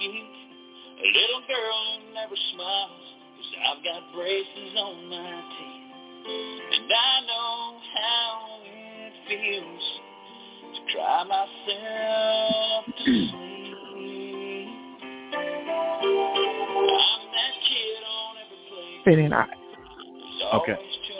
youth. A little girl who never smiles, 'cause I've got braces on my teeth. And I know how it feels to cry myself to sleep. I'm that kid on every play. Very nice. Okay.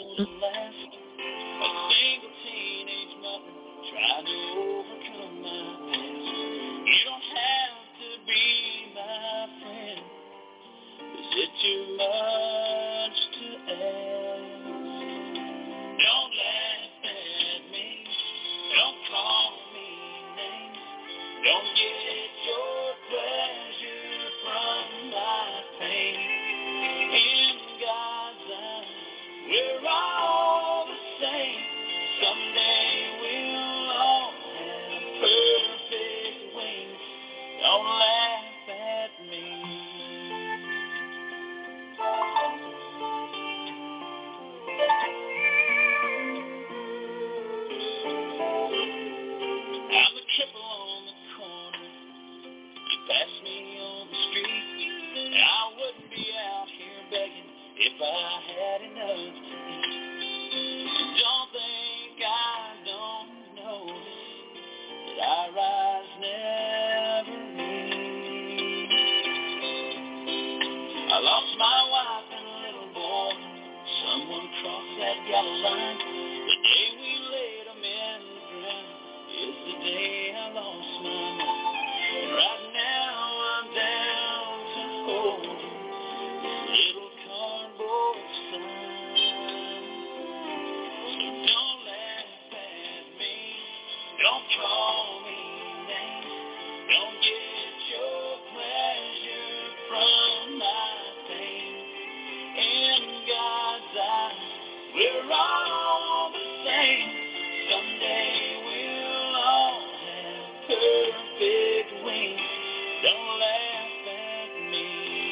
Too much to ask. Don't laugh at me. Don't call me names. Don't get your pleasure from my pain. In God's eyes, we're all the same. Someday we'll all have perfect wings. Don't laugh at me. I'm a cripple on the corner. You pass me on the street. I wouldn't be out here begging if I had enough to eat. Don't think I don't notice that our eyes never meet. I lost my wife and a little boy. Someone crossed that yellow line. The day we laid them in the ground is the day I lost my mind. And right now I'm down to hold this little cardboard sign. So don't laugh at me, don't call me names, don't get your pleasure from my pain. In God's eyes, we're all the same. Someday we'll all have perfect wings. Don't laugh at me.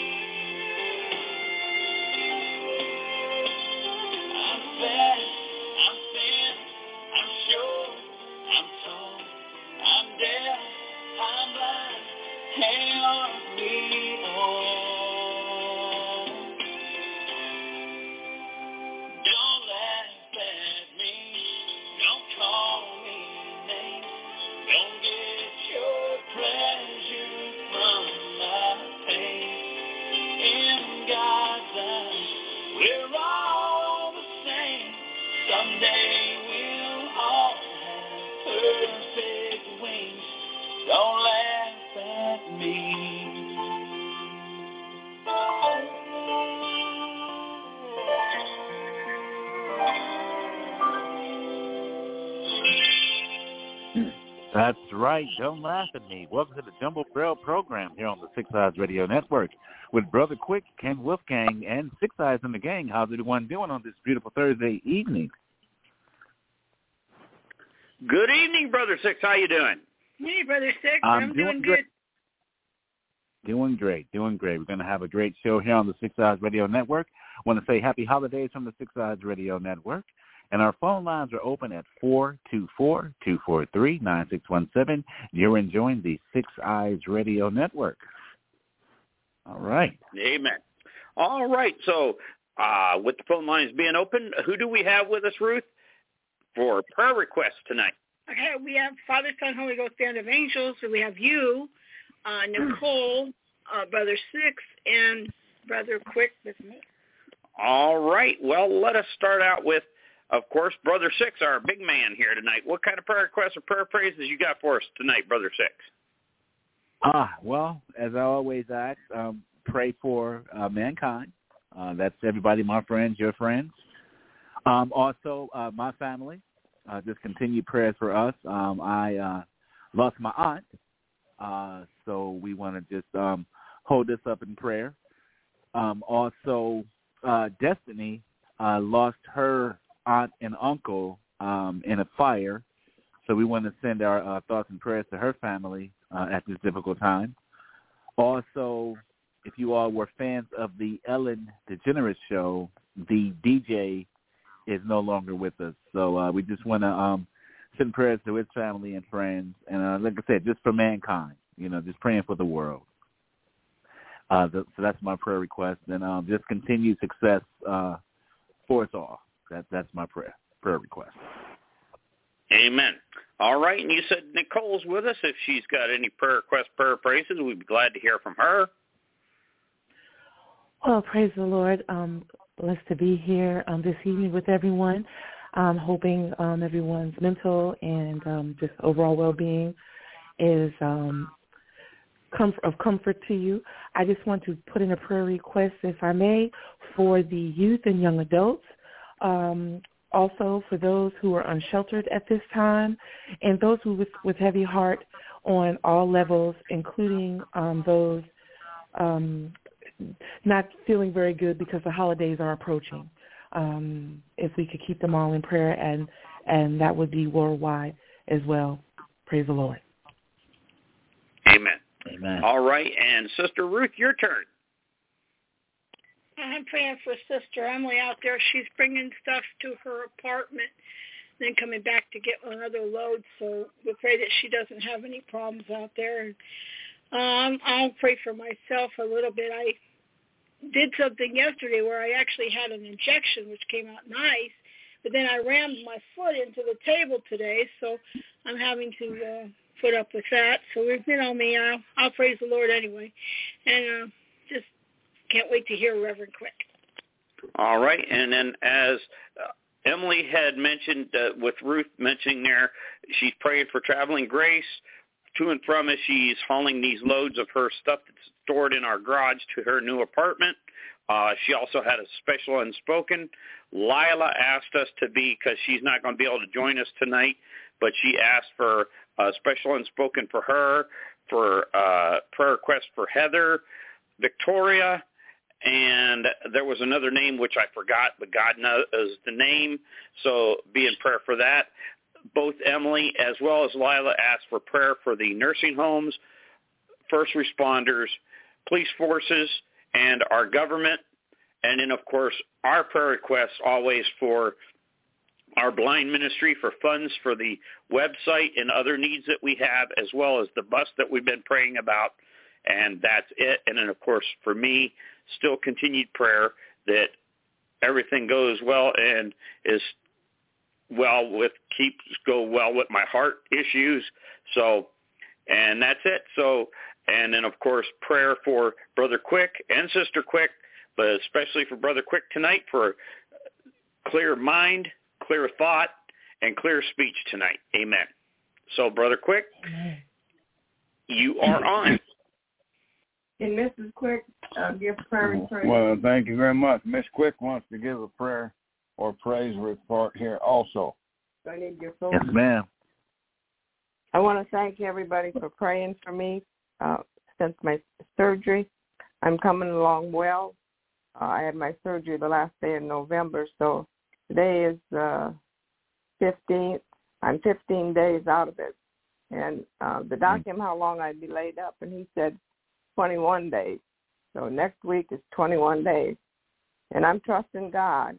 I'm fat, I'm thin, I'm short, I'm tall, I'm deaf, I'm blind. Hey, aren't we all? Don't laugh at me, don't call me names, don't get your pleasure from my pain. In God's eyes, we're all the same. Someday we'll all have perfect wings. Don't laugh at me. That's right. Don't laugh at me. Welcome to the Jumbo Braille program here on the Six Eyes Radio Network with Brother Quick, Ken Wolfgang, and Six Eyes in the gang. How's everyone doing on this beautiful Thursday evening? Good evening, Brother Six. How you doing? Hey, Brother Six. I'm doing good. Doing great. We're going to have a great show here on the Six Eyes Radio Network. I want to say happy holidays from the Six Eyes Radio Network. And our phone lines are open at 424-243-9617. You're enjoying the Six Eyes Radio Network. All right. Amen. All right. So with the phone lines being open, who do we have with us, Ruth, for prayer requests tonight? Okay, we have Father, Son, Holy Ghost, Band of Angels. So we have you, Nicole, Brother Six, and Brother Quick with me. All right. Well, let us start out with, of course, Brother Six, our big man here tonight. What kind of prayer requests or prayer praises you got for us tonight, Brother Six? Well, as I always ask, pray for mankind. That's everybody, my friends, your friends. Also, my family. Just continued prayers for us. I lost my aunt, so we want to just hold this up in prayer. Also, Destiny lost her aunt and uncle in a fire, so we want to send our thoughts and prayers to her family at this difficult time. Also, if you all were fans of the Ellen DeGeneres show, the DJ is no longer with us. So we just want to send prayers to his family and friends. And like I said, just for mankind, just praying for the world. So that's my prayer request, and just continued success for us all. That's my prayer request. Amen. All right, and you said Nicole's with us. If she's got any prayer requests, prayer praises, we'd be glad to hear from her. Well, praise the Lord. Blessed to be here this evening with everyone. Hoping everyone's mental and just overall well-being is of comfort to you. I just want to put in a prayer request, if I may, for the youth and young adults. Also for those who are unsheltered at this time, and those who with heavy heart on all levels, including those not feeling very good because the holidays are approaching. If we could keep them all in prayer, and that would be worldwide as well. Praise the Lord. Amen. Amen. All right, and Sister Ruth, your turn. I'm praying for Sister Emily out there. She's bringing stuff to her apartment, then coming back to get another load. So we pray that she doesn't have any problems out there. And I'll pray for myself a little bit. I did something yesterday where I actually had an injection, which came out nice, but then I rammed my foot into the table today, so I'm having to put up with that. So, me, I'll praise the Lord anyway. And just can't wait to hear Reverend Quick. All right, and then as Emily had mentioned, with Ruth mentioning there, she's praying for traveling grace to and from as she's hauling these loads of her stuff that's stored in our garage to her new apartment. She also had a special unspoken. Lila asked us to be, because she's not going to be able to join us tonight, but she asked for a special unspoken for her, for prayer request for Heather, Victoria, and there was another name which I forgot, but God knows the name, so be in prayer for that. Both Emily as well as Lila asked for prayer for the nursing homes, first responders, police forces, and our government. And then, of course, our prayer requests always for our blind ministry, for funds for the website and other needs that we have, as well as the bus that we've been praying about. And that's it. And then, of course, for me, still continued prayer that everything goes well and is go well with my heart issues. So, and that's it. So, and then of course prayer for Brother Quick and Sister Quick, but especially for Brother Quick tonight for clear mind, clear thought, and clear speech tonight. Amen. So, Brother Quick, you are on. And Mrs. Quick, give prayer and praise. Well, thank you very much. Miss Quick wants to give a prayer or praise report here also. I need your phone. Yes, ma'am. I want to thank everybody for praying for me since my surgery. I'm coming along well. I had my surgery the last day of November, so today is 15th. I'm 15 days out of it. And the doctor asked him how long I'd be laid up, and he said 21 days. So next week is 21 days. And I'm trusting God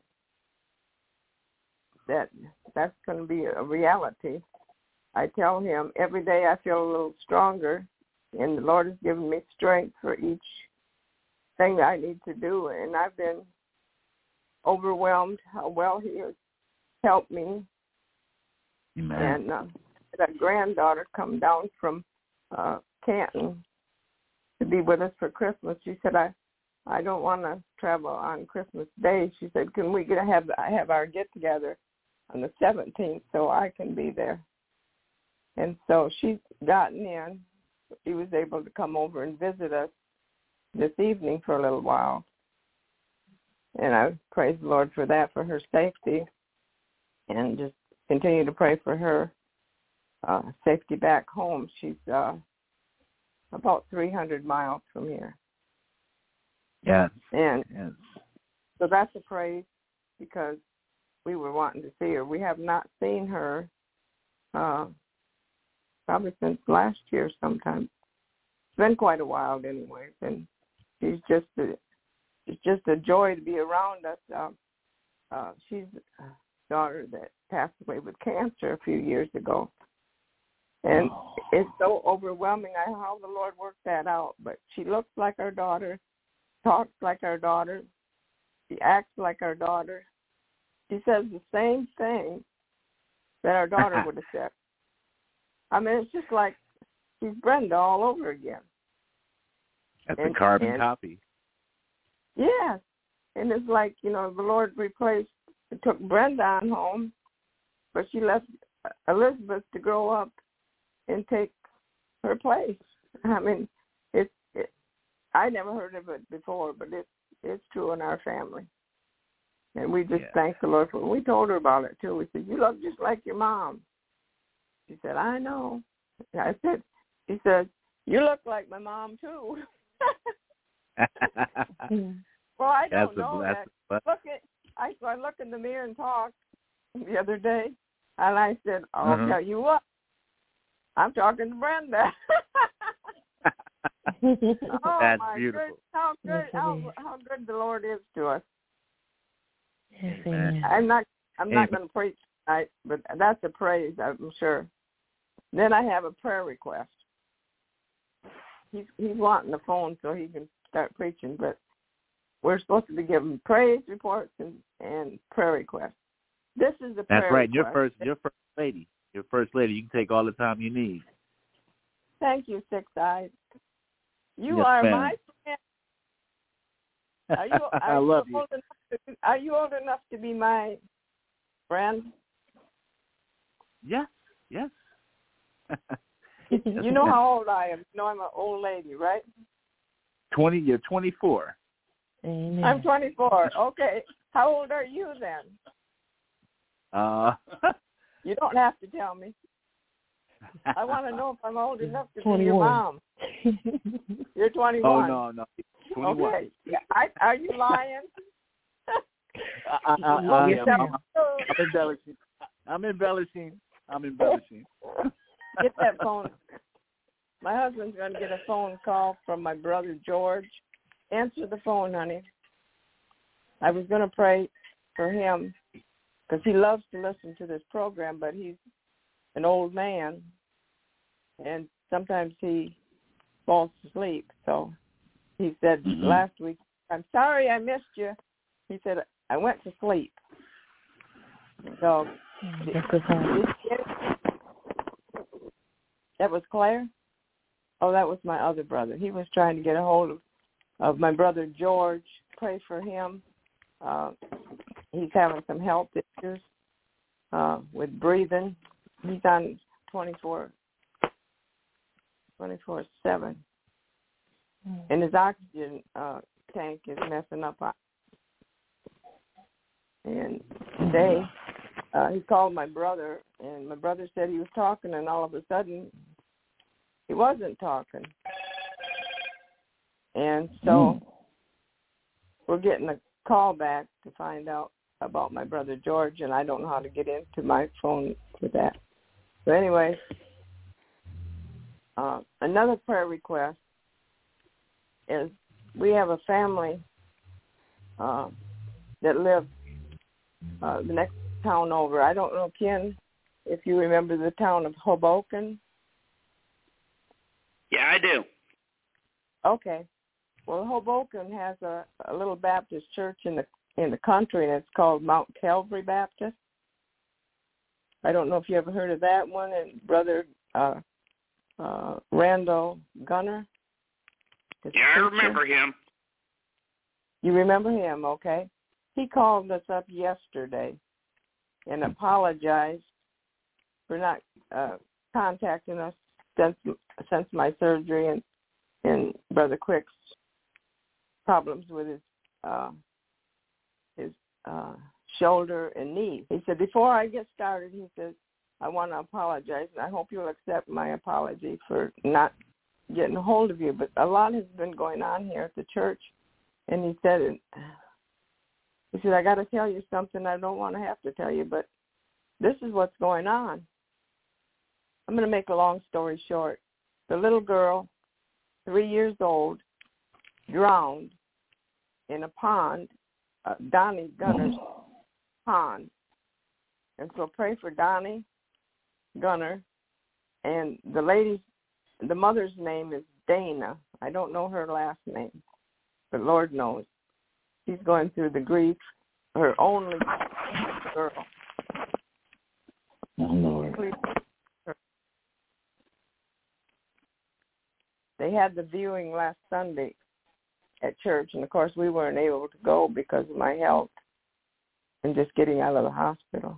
that's going to be a reality. I tell him every day I feel a little stronger, and the Lord has given me strength for each thing that I need to do. And I've been overwhelmed how well he has helped me. Amen. And that granddaughter come down from Canton to be with us for Christmas. She said, I don't want to travel on Christmas Day. She said, can we have our get-together on the 17th so I can be there? And so she's gotten in. She was able to come over and visit us this evening for a little while. And I praise the Lord for that, for her safety, and just continue to pray for her safety back home. She's about 300 miles from here. Yes. And yes. So that's a praise, because we were wanting to see her. We have not seen her probably since last year sometime. It's been quite a while anyways, and she's just a joy to be around us. She's a daughter that passed away with cancer a few years ago. And it's so overwhelming how the Lord worked that out. But she looks like our daughter, talks like our daughter, she acts like our daughter. She says the same thing that our daughter would have said. I mean, it's just like she's Brenda all over again. That's a carbon copy. Yes. And it's like, the Lord took Brenda on home, but she left Elizabeth to grow up and take her place. I mean, I never heard of it before, but it's true in our family. And we just thank the Lord for it. We told her about it, too. We said, you look just like your mom. She said, I know. She said, you look like my mom, too. Well, I don't know that. I looked in the mirror and talked the other day, and I said, I'll tell you what. I'm talking to Brenda. Oh, that's my beautiful. Goodness. How good the Lord is to us. Yes, amen. I'm not going to preach tonight, but that's a praise, I'm sure. Then I have a prayer request. He's wanting the phone so he can start preaching, but we're supposed to be giving praise reports and prayer requests. This is the prayer That's right. request. Your first lady. Your first lady. You can take all the time you need. Thank you, Six Eyes. You Yes, are ma'am. my friend. I love you. Are you old enough to be my friend? Yes. Yes. You know how old I am. You know I'm an old lady, right? 20. You're 24. Amen. I'm 24. Okay. How old are you then? You don't have to tell me. I want to know if I'm old enough to 21. be your mom. You're 21. Oh, no. 21. Okay. Are you lying? I'm embellishing. Get that phone. My husband's going to get a phone call from my brother George. Answer the phone, honey. I was going to pray for him because he loves to listen to this program, but he's an old man, and sometimes he falls asleep. So he said last week, I'm sorry I missed you. He said, I went to sleep. So that was Claire? Oh, that was my other brother. He was trying to get a hold of my brother George. Pray for him. He's having some health issues with breathing. He's on 24/7. And his oxygen tank is messing up. And today he called my brother, and my brother said he was talking, and all of a sudden he wasn't talking. And so we're getting a call back to find out about my brother George, and I don't know how to get into my phone with that. So anyway, another prayer request is we have a family that live the next town over. I don't know, Ken, if you remember the town of Hoboken. Yeah, I do. Okay. Well, Hoboken has a little Baptist church in the country, and it's called Mount Calvary Baptist. I don't know if you ever heard of that one. And Brother Randall Gunner. Yeah, I remember him. You remember him, okay. He called us up yesterday and apologized for not contacting us since my surgery and Brother Quick's problems with his shoulder and knee. He said, before I get started, he says, I want to apologize, and I hope you'll accept my apology for not getting a hold of you. But a lot has been going on here at the church, and he said, I got to tell you something. I don't want to have to tell you, but this is what's going on. I'm going to make a long story short. The little girl, 3 years old, drowned in a pond, Donnie Gunner's pond. And so pray for Donnie Gunner And the mother's name is Dana. I don't know her last name, but Lord knows. She's going through the grief. Her only girl. Oh, Lord. They had the viewing last Sunday at church, and of course we weren't able to go because of my health and just getting out of the hospital.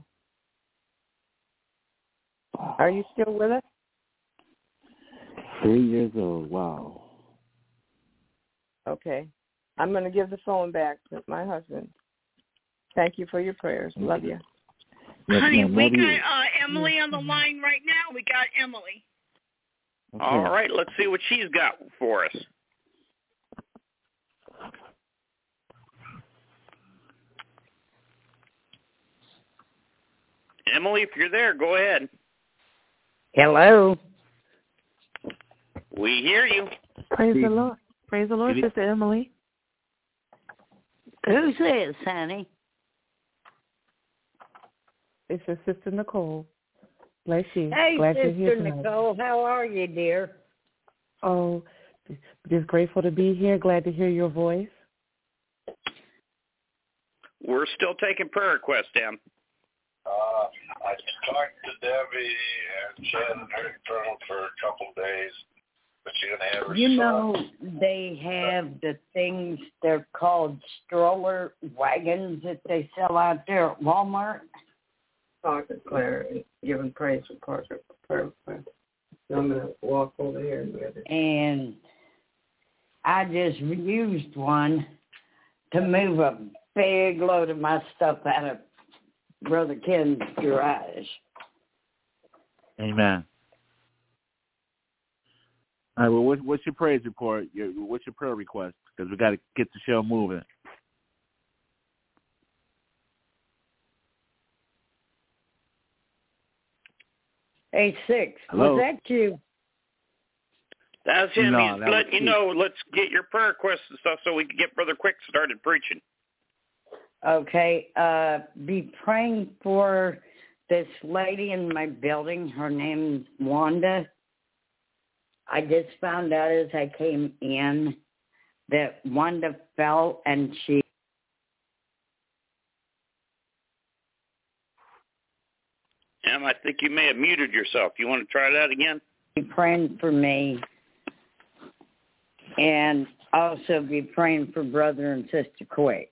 Are you still with us? 3 years old. Wow. Okay. I'm going to give the phone back to my husband. Thank you for your prayers. Love you. Yes, Honey, ma'am. we Love got you. Emily on the line right now. We got Emily. Okay. All right, let's see what she's got for us. Emily, if you're there, go ahead. Hello. We hear you. Praise the Lord. Praise the Lord, Sister Emily. Who's this, honey? It's your Sister Nicole. Bless you. Hey, Glad Sister you're here tonight. Nicole. How are you, dear? Oh, just grateful to be here. Glad to hear your voice. We're still taking prayer requests, Em. I talked to Debbie, and she hadn't heard from her for a couple of days, but she didn't have her son. know, they have the things, they're called stroller wagons that they sell out there at Walmart. Talk to Claire and giving praise report. So I'm going to walk over here and get it. And I just used one to move a big load of my stuff out of Brother Ken's garage. Amen. All right, well, what's your praise report? What's your prayer request? Because we got to get the show moving. Hey, Six, Hello? was that you? That's him. No, He's that was letting you Keith. know, let's get your prayer requests and stuff so we can get Brother Quick started preaching. Okay, be praying for this lady in my building. Her name's Wanda. I just found out as I came in that Wanda fell and she... Em, I think you may have muted yourself. You want to try that again? Be praying for me. And also be praying for Brother and Sister Quick.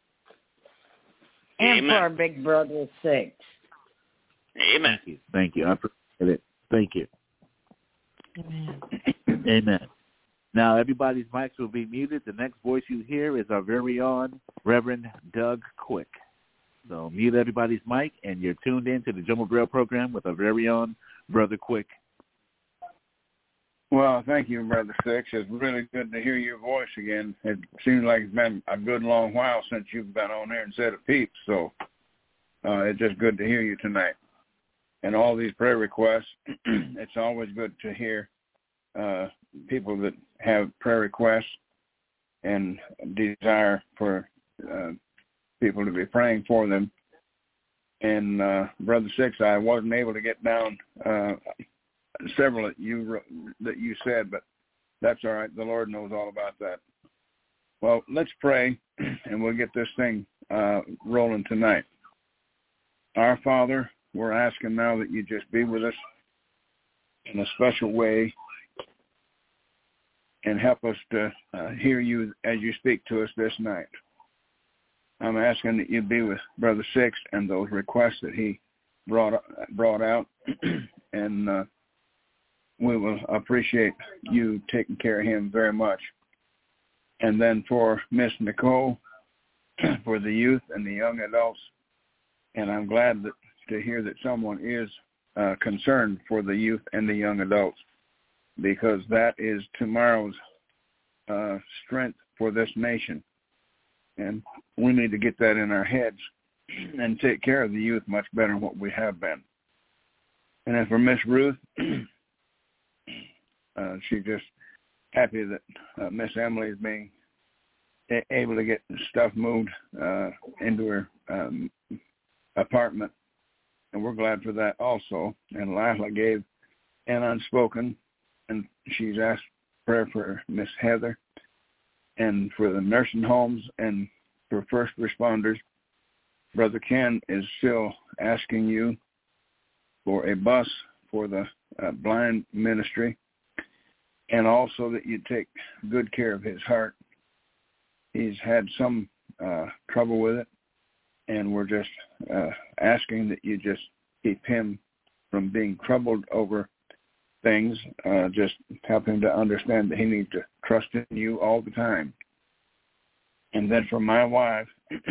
And Amen. for our big brother, Six. Amen. Thank you. I appreciate it. Thank you. Amen. Amen. Now, everybody's mics will be muted. The next voice you hear is our very own Reverend Doug Quick. So mute everybody's mic, and you're tuned in to the Jomo Braille program with our very own Brother Quick. Well, thank you, Brother Six. It's really good to hear your voice again. It seems like it's been a good long while since you've been on there and said a peep, so it's just good to hear you tonight. And all these prayer requests, it's always good to hear people that have prayer requests and desire for people to be praying for them. And Brother Six, I wasn't able to get down several that you said, but that's all right. The Lord knows all about that. Well, let's pray, and we'll get this thing rolling tonight. Our Father, we're asking now that you just be with us in a special way and help us to hear you as you speak to us this night. I'm asking that you be with Brother Six and those requests that he brought out, and we will appreciate you taking care of him very much. And then for Miss Nicole, for the youth and the young adults, and I'm glad to hear that someone is concerned for the youth and the young adults, because that is tomorrow's strength for this nation. And we need to get that in our heads and take care of the youth much better than what we have been. And then for Miss Ruth, she's just happy that Miss Emily is being able to get stuff moved into her apartment, and we're glad for that also. And Lila gave and unspoken, and she's asked prayer for Miss Heather and for the nursing homes and for first responders. Brother Ken is still asking you for a bus for the blind ministry, and also that you take good care of his heart. He's had some trouble with it, and we're just asking that you just keep him from being troubled over things. Just help him to understand that he needs to trust in you all the time. And then for my wife,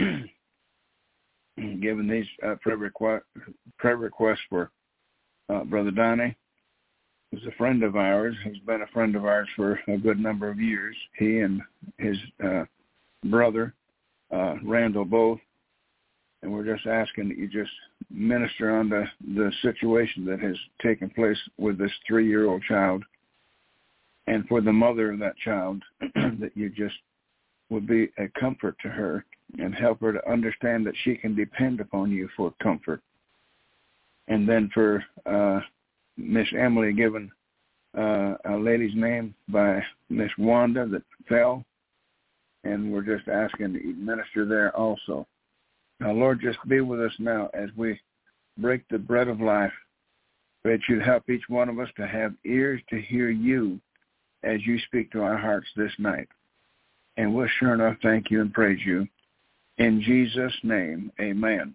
given these prayer requests for Brother Donnie, who's a friend of ours. He's been a friend of ours for a good number of years. He and his brother, Randall, both. And we're just asking that you just minister on the situation that has taken place with this 3-year-old child. And for the mother of that child, that you just would be a comfort to her and help her to understand that she can depend upon you for comfort. And then for Miss Emily, given a lady's name by Miss Wanda that fell, and we're just asking that you minister there also. Now, Lord, just be with us now as we break the bread of life. That you'd help each one of us to have ears to hear you as you speak to our hearts this night. And we'll sure enough thank you and praise you. In Jesus' name, amen.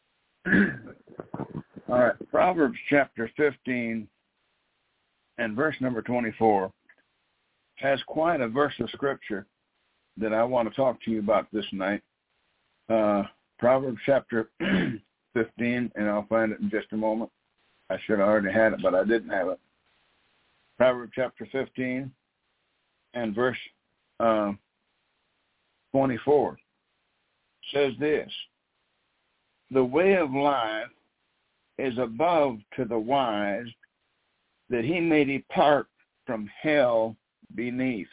All right, Proverbs chapter 15 and verse number 24 has quite a verse of scripture that I want to talk to you about this night. Proverbs chapter 15, and I'll find it in just a moment. I should have already had it, but I didn't have it. Proverbs chapter 15 and verse 24 says this: the way of life is above to the wise, that he may depart from hell beneath.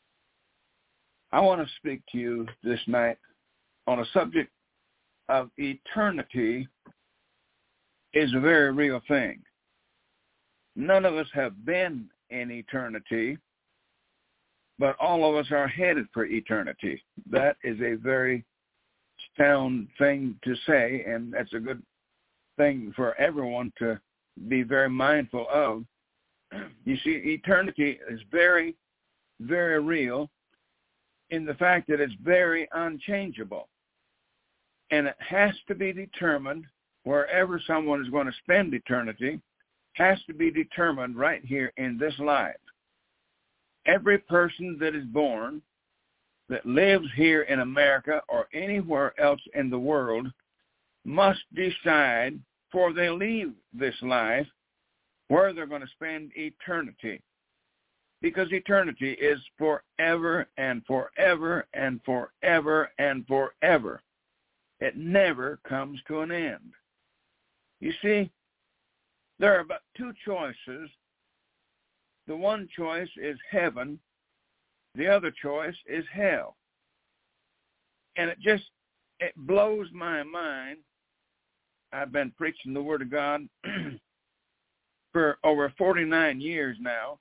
I want to speak to you this night on a subject of eternity. Is a very real thing. None of us have been in eternity, but all of us are headed for eternity. That is a very sound thing to say, and that's a good thing for everyone to be very mindful of. You see, eternity is very, very real in the fact that it's very unchangeable. And it has to be determined, wherever someone is going to spend eternity, has to be determined right here in this life. Every person that is born, that lives here in America or anywhere else in the world, must decide before they leave this life where they're going to spend eternity. Because eternity is forever and forever and forever and forever. It never comes to an end. You see, there are about two choices. The one choice is heaven. The other choice is hell. And it blows my mind. I've been preaching the Word of God for over 49 years now.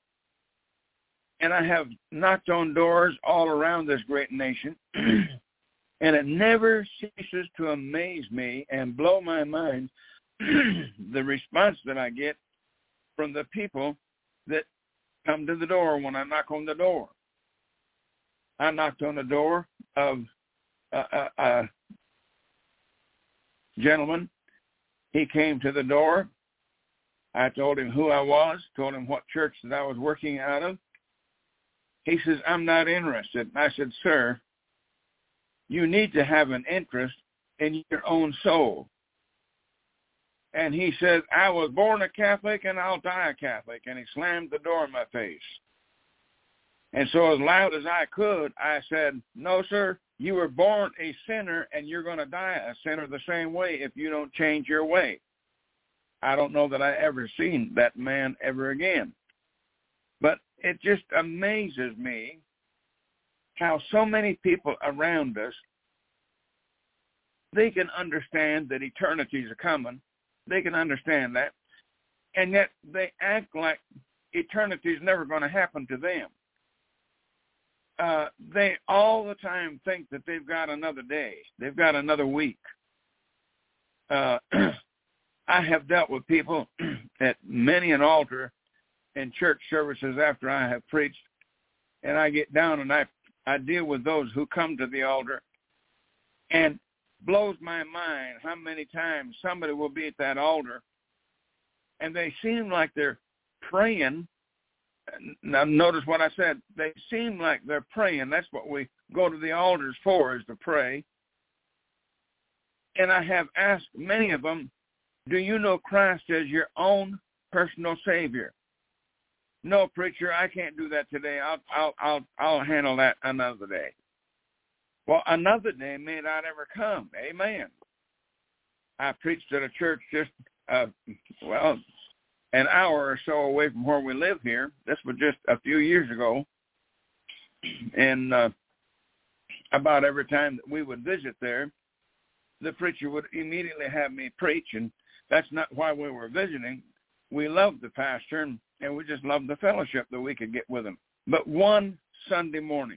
And I have knocked on doors all around this great nation. And it never ceases to amaze me and blow my mind the response that I get from the people that come to the door when I knock on the door. I knocked on the door of a gentleman. He came to the door. I told him who I was, told him what church that I was working out of. He says, I'm not interested. And I said, sir, you need to have an interest in your own soul. And he said, I was born a Catholic and I'll die a Catholic. And he slammed the door in my face. And so as loud as I could, I said, no, sir, you were born a sinner and you're going to die a sinner the same way if you don't change your way. I don't know that I ever seen that man ever again. But it just amazes me how so many people around us, they can understand that eternities are coming. They can understand that. and yet they act like eternity is never going to happen to them. They all the time think that they've got another day. They've got another week. I have dealt with people at many an altar in church services after I have preached, and I get down and I deal with those who come to the altar, and blows my mind how many times somebody will be at that altar and they seem like they're praying. Now notice what I said. They seem like they're praying. That's what we go to the altars for, is to pray. And I have asked many of them, do you know Christ as your own personal Savior? No, preacher, I can't do that today. I'll handle that another day. Well, another day may not ever come. Amen. I preached at a church just, an hour or so away from where we live here. This was just a few years ago. And about every time that we would visit there, the preacher would immediately have me preach, and that's not why we were visiting. We loved the pastor, and we just loved the fellowship that we could get with him. But one Sunday morning,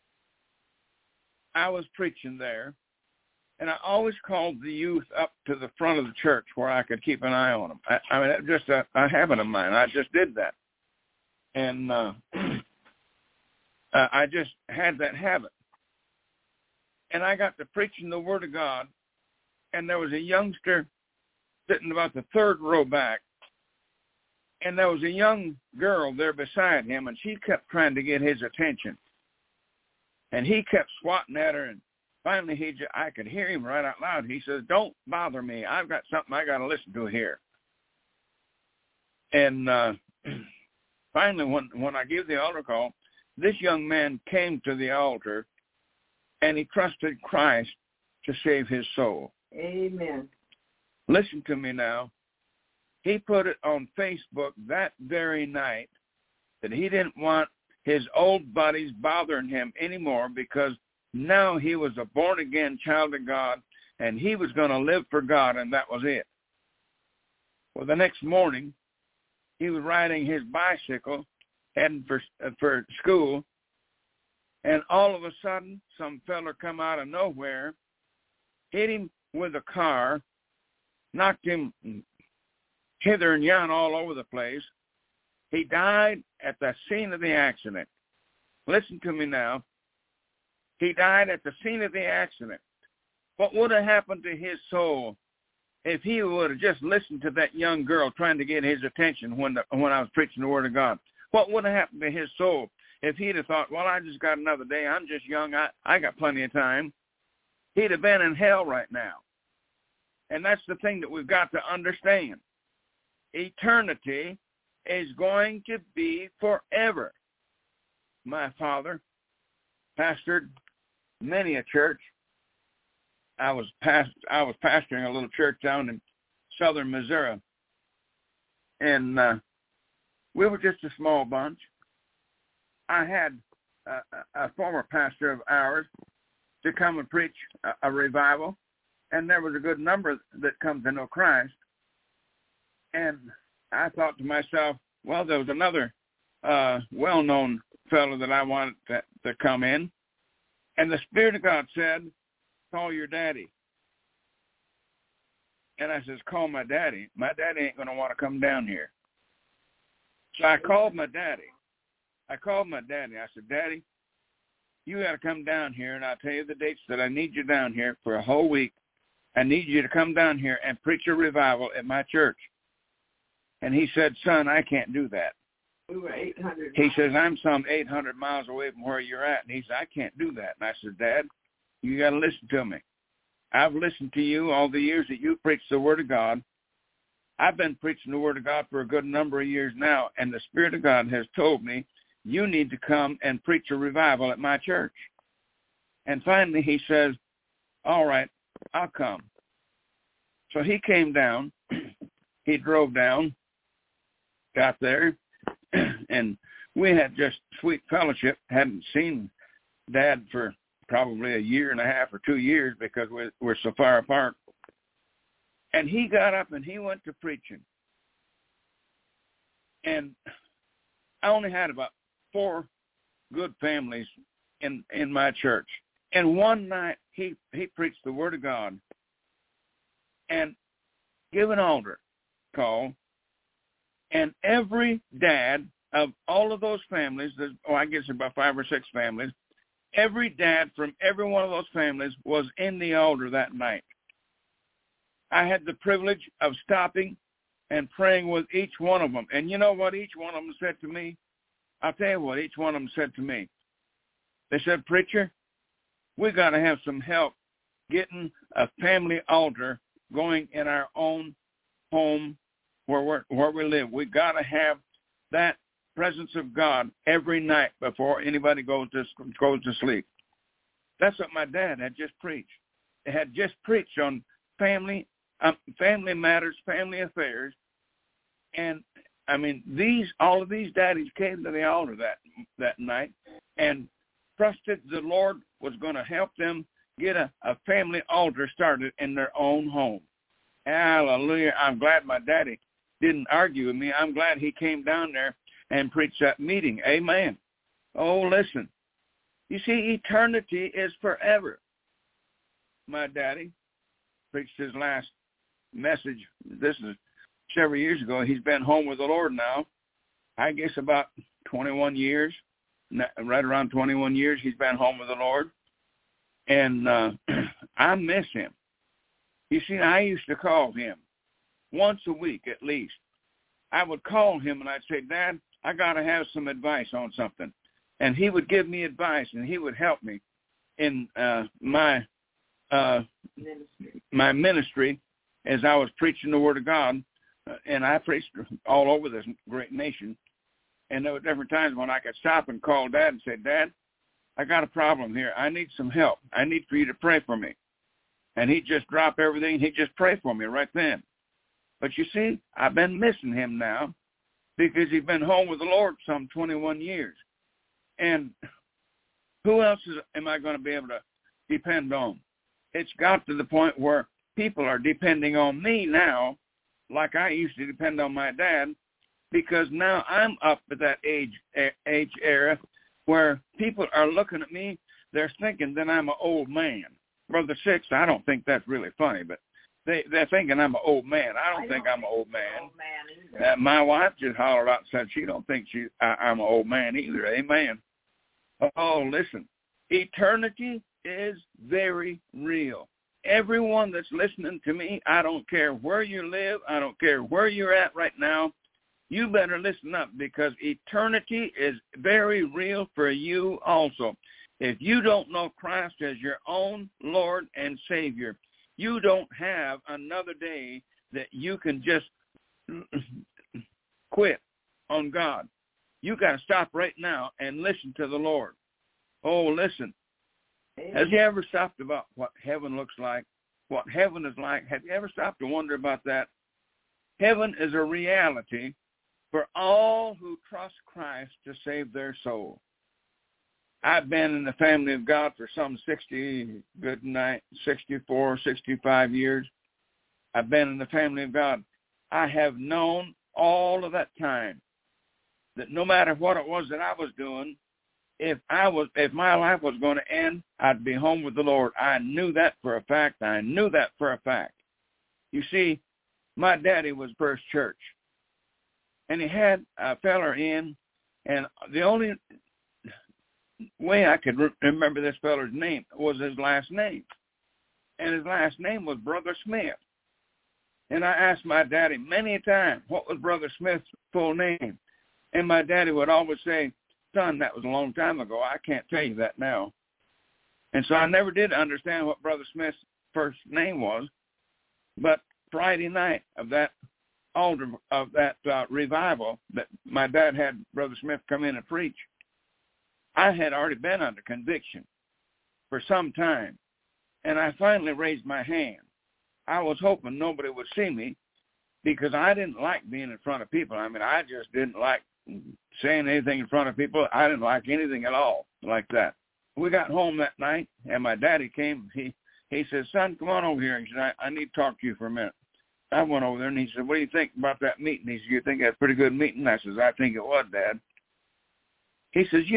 I was preaching there, and I always called the youth up to the front of the church where I could keep an eye on them. I mean, it was just a habit of mine. I just did that. And I just had that habit. And I got to preaching the Word of God, and there was a youngster sitting about the third row back, and there was a young girl there beside him, and she kept trying to get his attention. And he kept swatting at her, and finally I could hear him right out loud. He says, "Don't bother me. I've got something I got to listen to here." And finally, when I gave the altar call, this young man came to the altar, and he trusted Christ to save his soul. Amen. Listen to me now. He put it on Facebook that very night that he didn't want his old buddies bothering him anymore, because now he was a born-again child of God, and he was going to live for God, and that was it. Well, the next morning, he was riding his bicycle, heading for school, and all of a sudden, some fella come out of nowhere, hit him with a car, knocked him hither and yon all over the place. He died at the scene of the accident. Listen to me now. He died at the scene of the accident. What would have happened to his soul if he would have just listened to that young girl trying to get his attention when I was preaching the Word of God? What would have happened to his soul if he'd have thought, well, I just got another day. I'm just young. I got plenty of time. He'd have been in hell right now. And that's the thing that we've got to understand. Eternity is going to be forever. My father pastored many a church. I was pastoring a little church down in southern Missouri, and we were just a small bunch. I had a former pastor of ours to come and preach a revival, and there was a good number that come to know Christ. And I thought to myself, well, there was another well-known fellow that I wanted to come in. And the Spirit of God said, call your daddy. And I says, call my daddy. My daddy ain't going to want to come down here. So I called my daddy. I said, Daddy, you got to come down here, and I'll tell you the dates that I need you down here for a whole week. I need you to come down here and preach a revival at my church. And he said, son, I can't do that. We were 800. He says, I'm some 800 miles away from where you're at. And he said, I can't do that. And I said, Dad, you got to listen to me. I've listened to you all the years that you preached the Word of God. I've been preaching the Word of God for a good number of years now, and the Spirit of God has told me you need to come and preach a revival at my church. And finally he says, all right, I'll come. So he came down. He drove down, got there, and we had just sweet fellowship. Hadn't seen Dad for probably a year and a half or 2 years because we're so far apart. And he got up and he went to preaching. And I only had about 4 good families in my church. And one night he preached the Word of God and gave an altar call. And every dad of all of those families, I guess about 5 or 6 families, every dad from every one of those families was in the altar that night. I had the privilege of stopping and praying with each one of them. And you know what each one of them said to me? I'll tell you what each one of them said to me. They said, "Preacher, we got to have some help getting a family altar going in our own home where we live. We got to have that presence of God every night before anybody goes to sleep." That's what my dad had just preached. He had just preached on family matters, family affairs, and I mean all of these daddies came to the altar that night and trusted the Lord was going to help them get a family altar started in their own home. Hallelujah! I'm glad my daddy didn't argue with me. I'm glad he came down there and preached that meeting. Amen. Oh, listen. You see, eternity is forever. My daddy preached his last message. This is several years ago. He's been home with the Lord now, I guess about 21 years, right around 21 years he's been home with the Lord. And I miss him. You see, I used to call him once a week at least. I would call him and I'd say, "Dad, I got to have some advice on something." And he would give me advice and he would help me in my ministry as I was preaching the Word of God. And I preached all over this great nation. And there were different times when I could stop and call Dad and say, "Dad, I got a problem here. I need some help. I need for you to pray for me." And he'd just drop everything. He'd just pray for me right then. But you see, I've been missing him now because he's been home with the Lord some 21 years. And who else am I going to be able to depend on? It's got to the point where people are depending on me now like I used to depend on my dad, because now I'm up at that age era where people are looking at me, they're thinking that I'm an old man. Brother Six, I don't think that's really funny, but they're thinking I'm an old man. I don't think I'm an old man. My wife just hollered out and said she don't think I'm an old man either. Amen. Oh, listen. Eternity is very real. Everyone that's listening to me, I don't care where you live, I don't care where you're at right now, you better listen up, because eternity is very real for you also. If you don't know Christ as your own Lord and Savior, you don't have another day that you can just quit on God. You got to stop right now and listen to the Lord. Oh, listen. Has you ever stopped about what heaven looks like, what heaven is like? Have you ever stopped to wonder about that? Heaven is a reality for all who trust Christ to save their soul. I've been in the family of God for some 64, 65 years. I've been in the family of God. I have known all of that time that no matter what it was that I was doing, if my life was going to end, I'd be home with the Lord. I knew that for a fact. You see, my daddy was First Church, and he had a feller in, and the only way I could remember this feller's name was his last name, and his last name was Brother Smith. And I asked my daddy many times, what was Brother Smith's full name? And my daddy would always say, "Son, that was a long time ago. I can't tell you that now." And so I never did understand what Brother Smith's first name was. But Friday night of that altar, of that revival that my dad had Brother Smith come in and preach, I had already been under conviction for some time. And I finally raised my hand. I was hoping nobody would see me, because I didn't like being in front of people. I mean, I just didn't like saying anything in front of people. I didn't like anything at all like that. We got home that night, and my daddy came. He said, "Son, come on over here." He said, I need to talk to you for a minute. I went over there, and he said, what do you think about that meeting? He said, you think that's a pretty good meeting? I says, I think it was, Dad. He says,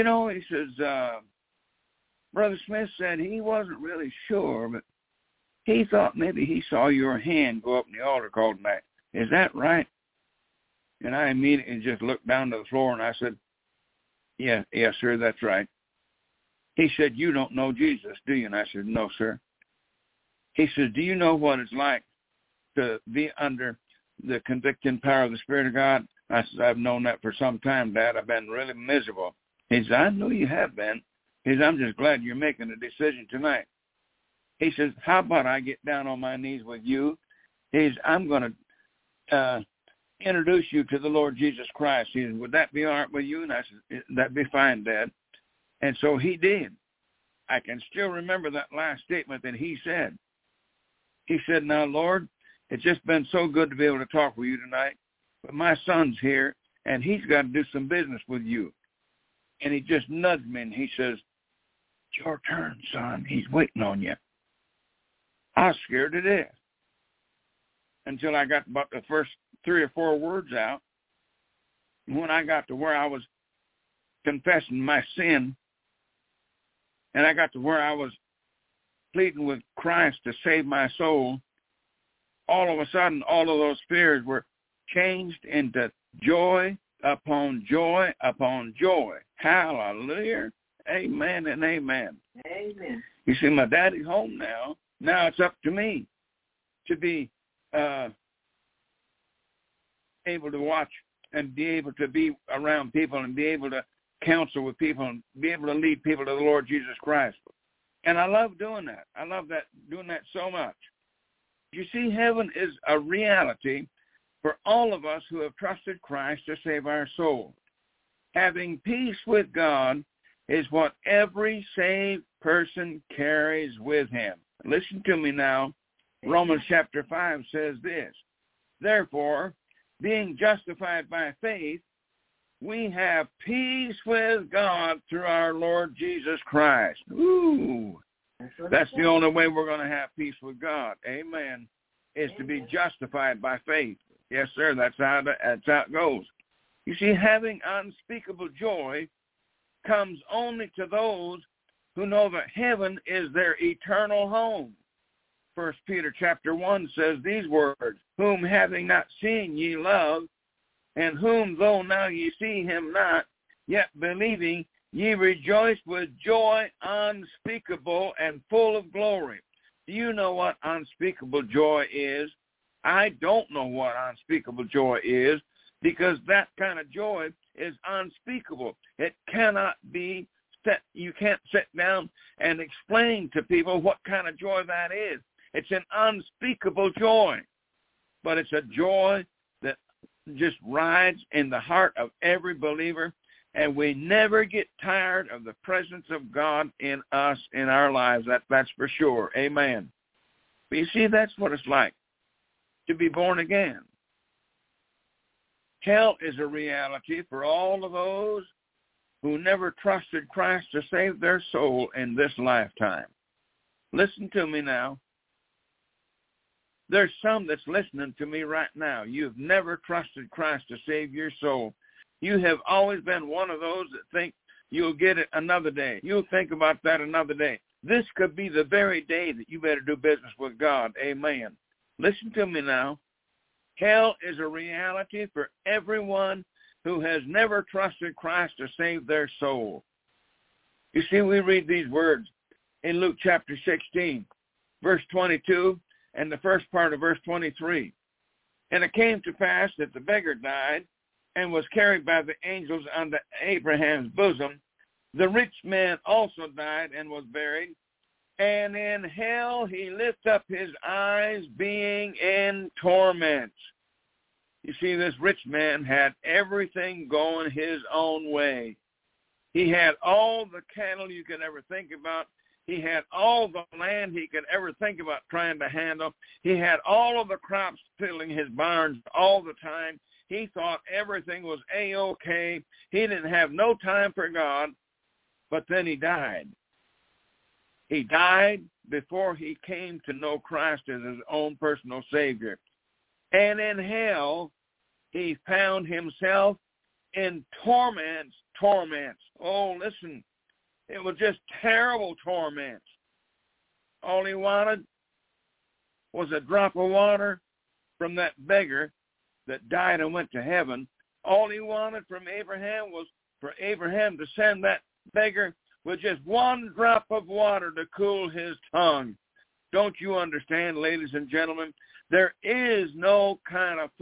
Brother Smith said he wasn't really sure, but he thought maybe he saw your hand go up in the altar call tonight. Is that right? And I immediately just looked down to the floor, and I said, yes, sir, that's right. He said, you don't know Jesus, do you? And I said, no, sir. He said, do you know what it's like to be under the convicting power of the Spirit of God? I said, I've known that for some time, Dad. I've been really miserable. He said, I know you have been. He said, I'm just glad you're making a decision tonight. He says, how about I get down on my knees with you? He says, I'm going to introduce you to the Lord Jesus Christ. He said, would that be all right with you? And I said, that'd be fine, Dad. And so he did. I can still remember that last statement that he said. He said, now, Lord, it's just been so good to be able to talk with you tonight, but my son's here, and he's got to do some business with you. And he just nudged me, and he says, it's your turn, son. He's waiting on you. I was scared to death until I got about the first 3 or 4 words out. When I got to where I was confessing my sin, and I got to where I was pleading with Christ to save my soul, all of a sudden, all of those fears were changed into joy upon joy upon joy. Hallelujah. Amen and amen. Amen. You see, my daddy's home now. Now it's up to me to be able to watch and be able to be around people and be able to counsel with people and be able to lead people to the Lord Jesus Christ. And I love doing that. I love doing that so much. You see, heaven is a reality for all of us who have trusted Christ to save our soul. Having peace with God is what every saved person carries with him. Listen to me now. Romans chapter 5 says this, therefore, being justified by faith, we have peace with God through our Lord Jesus Christ. Ooh, that's the only way we're going to have peace with God. Amen. Is to be justified by faith. Yes, sir. That's how it goes. You see, having unspeakable joy comes only to those who know that heaven is their eternal home. 1 Peter chapter 1 says these words, whom having not seen ye love, and whom though now ye see him not, yet believing ye rejoice with joy unspeakable and full of glory. Do you know what unspeakable joy is? I don't know what unspeakable joy is, because that kind of joy is unspeakable. It cannot be set. You can't sit down and explain to people what kind of joy that is. It's an unspeakable joy, but it's a joy that just rides in the heart of every believer, and we never get tired of the presence of God in us, in our lives. That's for sure. Amen. But you see, that's what it's like to be born again. Hell is a reality for all of those who never trusted Christ to save their soul in this lifetime. Listen to me now. There's some that's listening to me right now. You've never trusted Christ to save your soul. You have always been one of those that think you'll get it another day. You'll think about that another day. This could be the very day that you better do business with God. Amen. Listen to me now. Hell is a reality for everyone who has never trusted Christ to save their soul. You see, we read these words in Luke chapter 16, verse 22, and the first part of verse 23. And it came to pass that the beggar died and was carried by the angels unto Abraham's bosom. The rich man also died and was buried. And in hell he lifted up his eyes, being in torments. You see, this rich man had everything going his own way. He had all the cattle you could ever think about. He had all the land he could ever think about trying to handle. He had all of the crops filling his barns all the time. He thought everything was A-OK. He didn't have no time for God, but then he died. He died before he came to know Christ as his own personal Savior. And in hell, he found himself in torments. Oh, listen, it was just terrible torments. All he wanted was a drop of water from that beggar that died and went to heaven. All he wanted from Abraham was for Abraham to send that beggar with just one drop of water to cool his tongue. Don't you understand, ladies and gentlemen? There is no kind of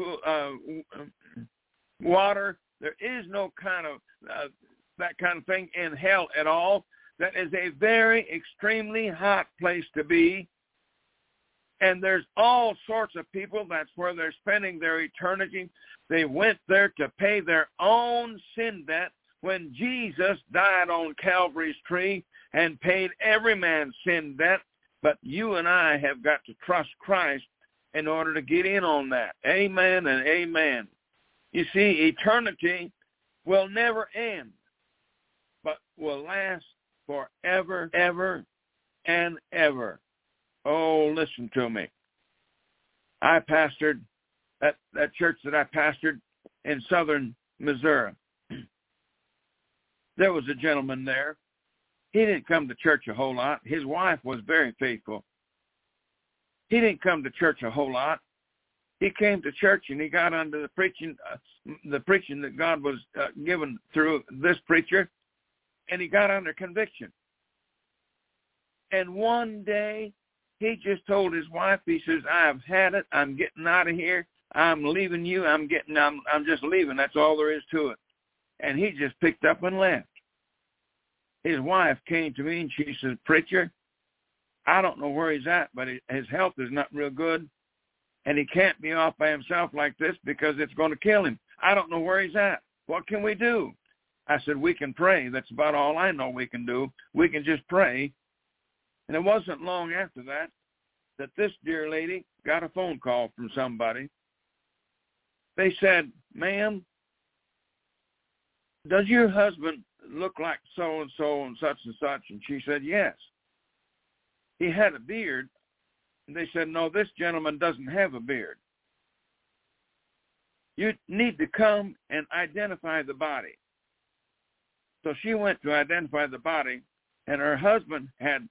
water. There is no kind of that kind of thing in hell at all. That is a very extremely hot place to be. And there's all sorts of people. That's where they're spending their eternity. They went there to pay their own sin debt when Jesus died on Calvary's tree and paid every man's sin debt. But you and I have got to trust Christ in order to get in on that. Amen and amen. You see, eternity will never end, but will last forever, ever, and ever. Oh, listen to me. I pastored that church that I pastored in southern Missouri. There was a gentleman there. He didn't come to church a whole lot. His wife was very faithful. He didn't come to church a whole lot. He came to church and he got under the preaching that God was given through this preacher, and he got under conviction. And one day, he just told his wife, he says, "I've had it. I'm getting out of here. I'm leaving you. I'm just leaving. That's all there is to it." And he just picked up and left. His wife came to me and she said, "Preacher, I don't know where he's at, but his health is not real good, and he can't be off by himself like this because it's going to kill him. I don't know where he's at. What can we do?" I said, "We can pray. That's about all I know we can do. We can just pray." And it wasn't long after that this dear lady got a phone call from somebody. They said, "Ma'am, does your husband look like so-and-so and such and such?" And she said, "Yes." He had a beard. And they said, "No, this gentleman doesn't have a beard. You need to come and identify the body." So she went to identify the body, and her husband had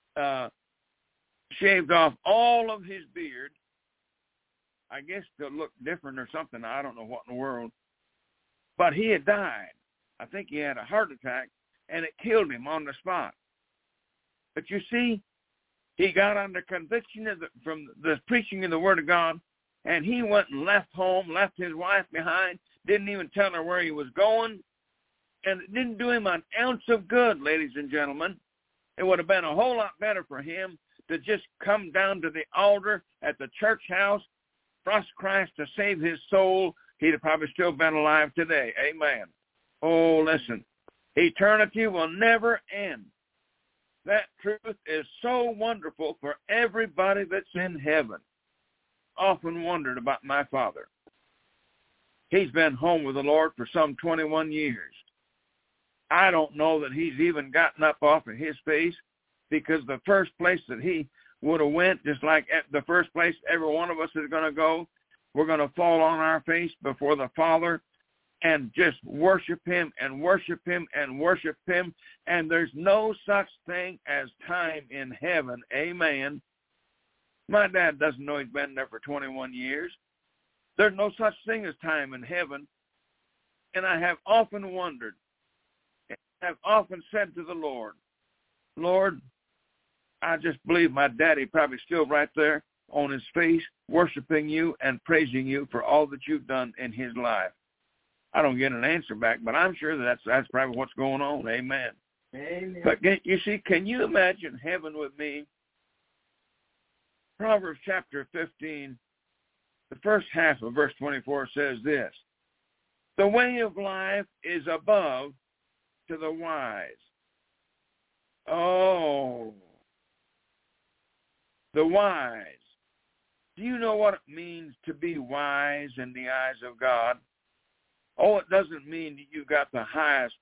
shaved off all of his beard, I guess to look different or something. I don't know what in the world. But he had died. I think he had a heart attack, and it killed him on the spot. But you see, he got under conviction from the preaching of the Word of God, and he went and left home, left his wife behind, didn't even tell her where he was going, and it didn't do him an ounce of good, ladies and gentlemen. It would have been a whole lot better for him to just come down to the altar at the church house, trust Christ to save his soul. He'd have probably still been alive today. Amen. Oh, listen, eternity will never end. That truth is so wonderful for everybody that's in heaven. Often wondered about my father. He's been home with the Lord for some 21 years. I don't know that he's even gotten up off of his face, because the first place that he would have went, just like at the first place every one of us is going to go, we're going to fall on our face before the Father and just worship him and worship him and worship him. And there's no such thing as time in heaven. Amen. My dad doesn't know he's been there for 21 years. There's no such thing as time in heaven. And I have often wondered, I've often said to the Lord, "Lord, I just believe my daddy probably still right there on his face, worshiping you and praising you for all that you've done in his life." I don't get an answer back, but I'm sure that's probably what's going on. Amen. Amen. But you see, can you imagine heaven with me? Proverbs chapter 15, the first half of verse 24 says this: "The way of life is above to the wise." Oh, the wise. Do you know what it means to be wise in the eyes of God? Oh, it doesn't mean that you got the highest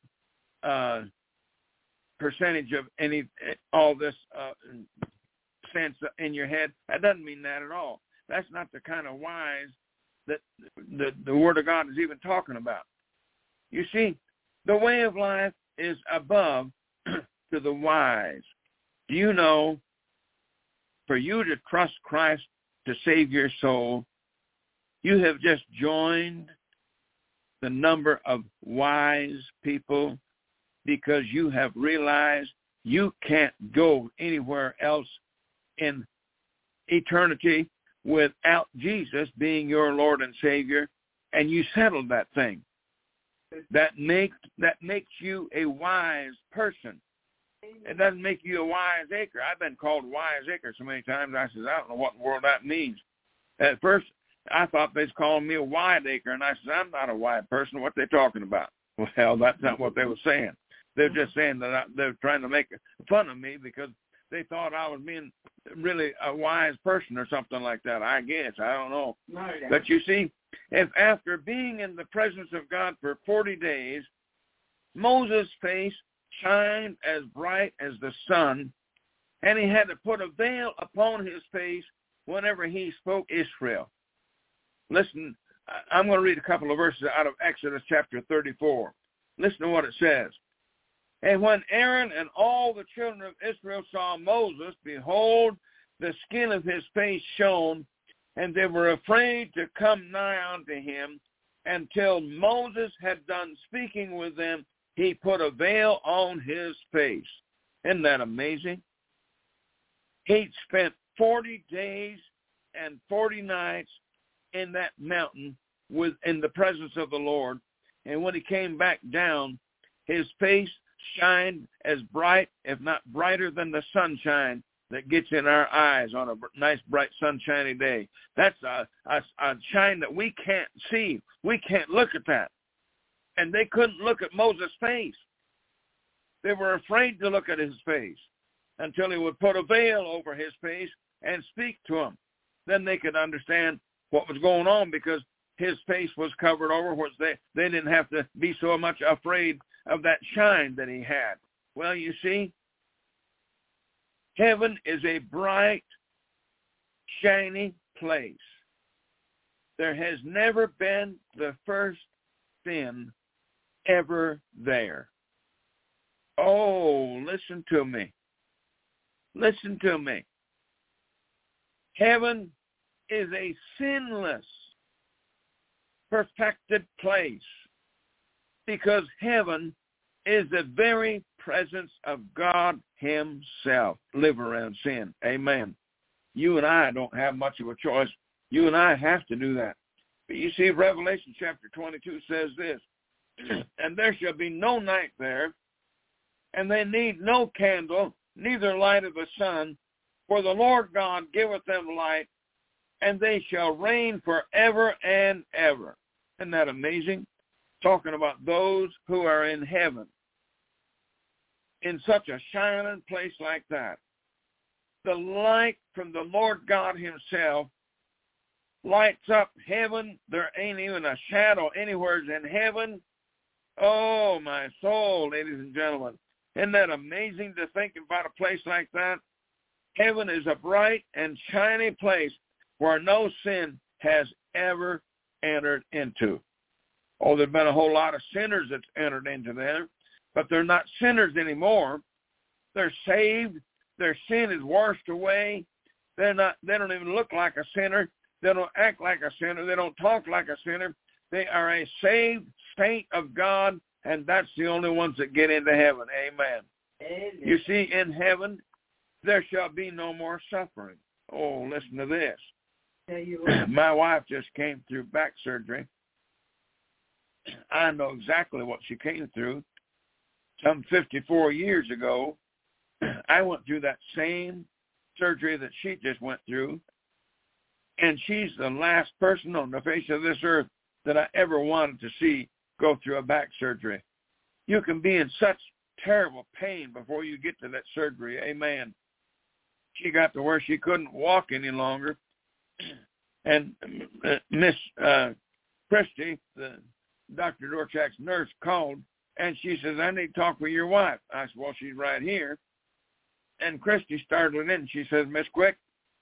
percentage of all this sense in your head. That doesn't mean that at all. That's not the kind of wise that the Word of God is even talking about. You see, the way of life is above to the wise. Do you know, for you to trust Christ to save your soul, you have just joined the number of wise people because you have realized you can't go anywhere else in eternity without Jesus being your Lord and Savior, and you settled that thing. That makes you a wise person. It doesn't make you a wiseacre. I've been called wiseacre so many times. I said, I don't know what in the world that means. At first, I thought they was calling me a wideacre, and I said, I'm not a wide person. What they talking about? Well, that's not what they were saying. They're just saying that they're trying to make fun of me because they thought I was being really a wise person or something like that. I guess. I don't know. But you see, if after being in the presence of God for 40 days, Moses' face shined as bright as the sun, and he had to put a veil upon his face whenever he spoke Israel. Listen, I'm going to read a couple of verses out of Exodus chapter 34. Listen to what it says. And when Aaron and all the children of Israel saw Moses, behold, the skin of his face shone, and they were afraid to come nigh unto him. Until Moses had done speaking with them, he put a veil on his face. Isn't that amazing? He spent 40 days and 40 nights in that mountain in the presence of the Lord. And when he came back down, his face shined as bright, if not brighter than the sunshine that gets in our eyes on a nice, bright, sunshiny day. That's a shine that we can't see. We can't look at that. And they couldn't look at Moses' face. They were afraid to look at his face until he would put a veil over his face and speak to them. Then they could understand what was going on because his face was covered over, which they didn't have to be so much afraid of that shine that he had. Well, you see, heaven is a bright, shiny place. There has never been the first sin ever there. Oh, listen to me. Listen to me. Heaven is a sinless, perfected place because heaven is the very presence of God himself. Live around sin. Amen. You and I don't have much of a choice. You and I have to do that. But you see, Revelation chapter 22 says this, and there shall be no night there, and they need no candle, neither light of the sun, for the Lord God giveth them light, and they shall reign forever and ever. Isn't that amazing? Talking about those who are in heaven, in such a shining place like that. The light from the Lord God himself lights up heaven. There ain't even a shadow anywhere in heaven. Oh, my soul, ladies and gentlemen. Isn't that amazing to think about a place like that? Heaven is a bright and shiny place where no sin has ever entered into. Oh, there's been a whole lot of sinners that's entered into there, but they're not sinners anymore. They're saved. Their sin is washed away. They don't even look like a sinner. They don't act like a sinner. They don't talk like a sinner. They are a saved saint of God, and that's the only ones that get into heaven. Amen. Amen. You see, in heaven, there shall be no more suffering. Oh, listen to this. My wife just came through back surgery. I know exactly what she came through. Some 54 years ago, I went through that same surgery that she just went through, and she's the last person on the face of this earth that I ever wanted to see go through a back surgery. You can be in such terrible pain before you get to that surgery. Amen. She got to where she couldn't walk any longer, and Miss Christie, Dr. Dorchak's nurse, called, and she says, I need to talk with your wife. I said, well, she's right here. And Christy started in, and she says, Miss Quick,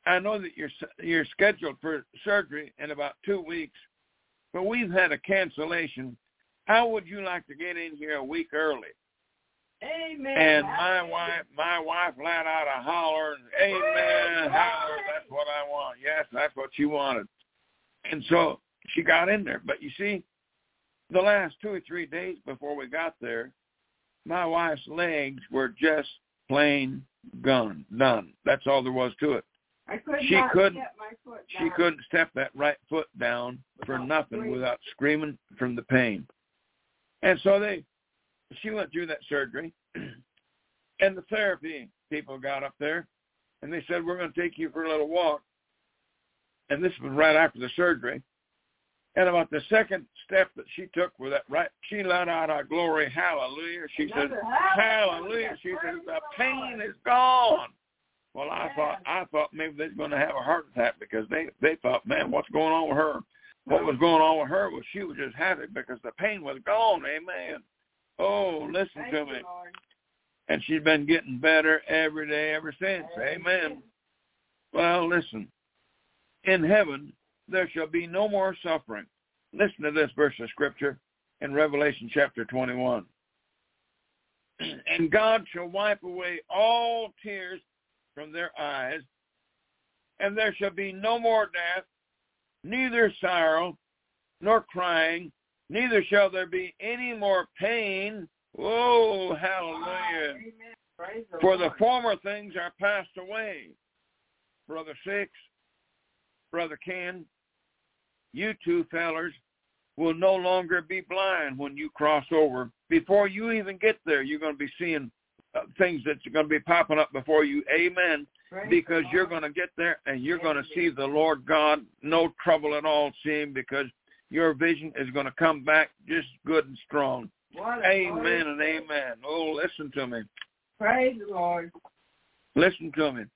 I know that you're scheduled for surgery in about 2 weeks, but we've had a cancellation. How would you like to get in here a week early? Amen. And my wife let out a holler, amen, holler, that's what I want. Yes, that's what she wanted. And so she got in there. But you see, the last 2 or 3 days before we got there, my wife's legs were just plain done. That's all there was to it. She couldn't step that right foot down for nothing without screaming from the pain. And so she went through that surgery, and the therapy people got up there, and they said, we're going to take you for a little walk. And this was right after the surgery. And about the second step that she took with that right, she let out a glory, hallelujah. She said, hallelujah. She said, the pain is gone. Well, I thought maybe they were going to have a heart attack because they thought, man, what's going on with her? What was going on with her was she was just happy because the pain was gone. Amen. Oh, listen to me. And she's been getting better every day ever since. Amen. Well, listen. In heaven, there shall be no more suffering. Listen to this verse of Scripture in Revelation chapter 21. And God shall wipe away all tears from their eyes, and there shall be no more death, neither sorrow, nor crying, neither shall there be any more pain. Oh, hallelujah. For the former things are passed away. Brother Six, Brother Ken, you two fellers will no longer be blind when you cross over. Before you even get there, you're going to be seeing things that's going to be popping up before you. Amen. Because you're going to get there and you're going to see the Lord God, no trouble at all seeing, because your vision is going to come back just good and strong. Amen and amen. Oh, listen to me. Praise the Lord. Listen to me.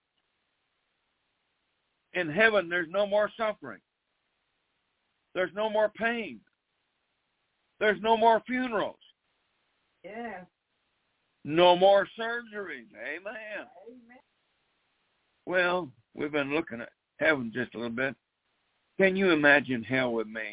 In heaven, there's no more suffering. There's no more pain. There's no more funerals. Yeah. No more surgeries. Amen. Well, we've been looking at heaven just a little bit. Can you imagine hell with me?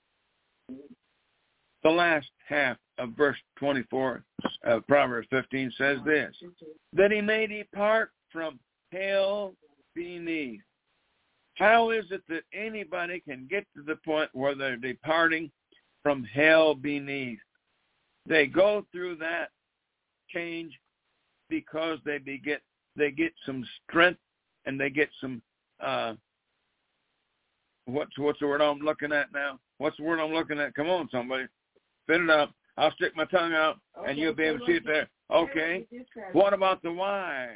The last half of verse 24 of Proverbs 15 says this, that he may depart from hell beneath. How is it that anybody can get to the point where they're departing from hell beneath? They go through that change because they get some strength and they get some what's the word I'm looking at now? What's the word I'm looking at? Come on, somebody. Spit it up. I'll stick my tongue out and you'll be able to see it there. Okay. What about the wise?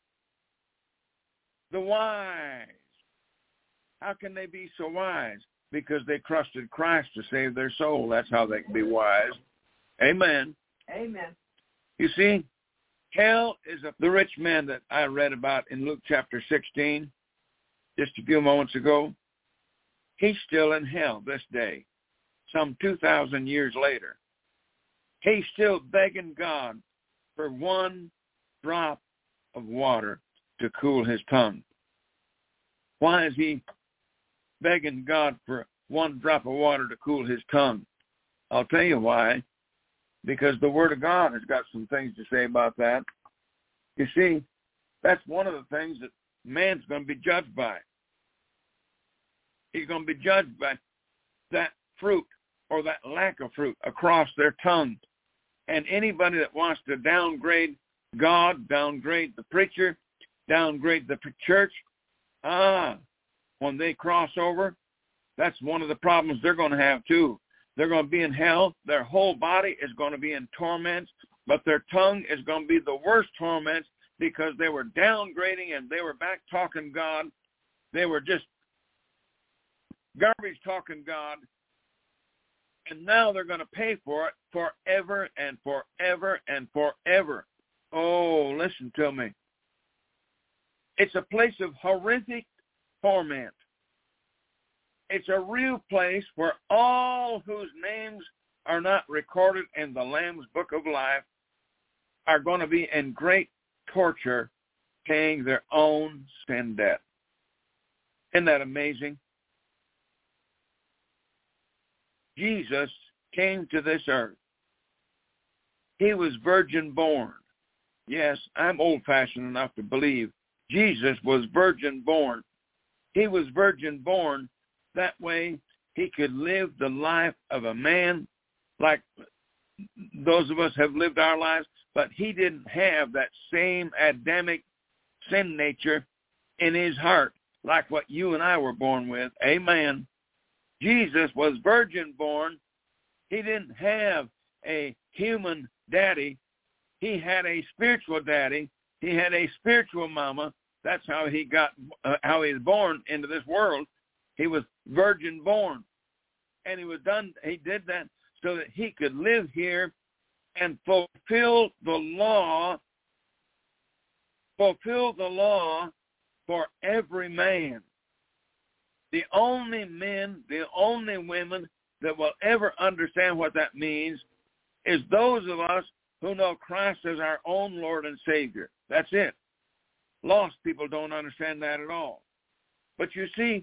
The wise. How can they be so wise? Because they trusted Christ to save their soul. That's how they can be wise. Amen. Amen. You see, hell is the rich man that I read about in Luke chapter 16 just a few moments ago. He's still in hell this day, some 2,000 years later. He's still begging God for one drop of water to cool his tongue. Why is he begging God for one drop of water to cool his tongue? I'll tell you why. Because the Word of God has got some things to say about that. You see, that's one of the things that man's going to be judged by. He's going to be judged by that fruit or that lack of fruit across their tongue. And anybody that wants to downgrade God, downgrade the preacher, downgrade the church, when they cross over, that's one of the problems they're going to have too. They're going to be in hell. Their whole body is going to be in torments, but their tongue is going to be the worst torments because they were downgrading and they were back talking God. They were just garbage talking God. And now they're going to pay for it forever and forever and forever. Oh, listen to me. It's a place of horrific torment. It's a real place where all whose names are not recorded in the Lamb's Book of Life are going to be in great torture, paying their own sin debt. Isn't that amazing? Jesus came to this earth. He was virgin born. Yes, I'm old-fashioned enough to believe Jesus was virgin born. He was virgin born. That way he could live the life of a man like those of us have lived our lives, but he didn't have that same Adamic sin nature in his heart like what you and I were born with. Amen. Jesus was virgin born. He didn't have a human daddy. He had a spiritual daddy. He had a spiritual mama. That's how he how he was born into this world. He was virgin born. And he did that so that he could live here and fulfill the law for every man. The only men, the only women that will ever understand what that means is those of us who know Christ as our own Lord and Savior. That's it. Lost people don't understand that at all. But you see,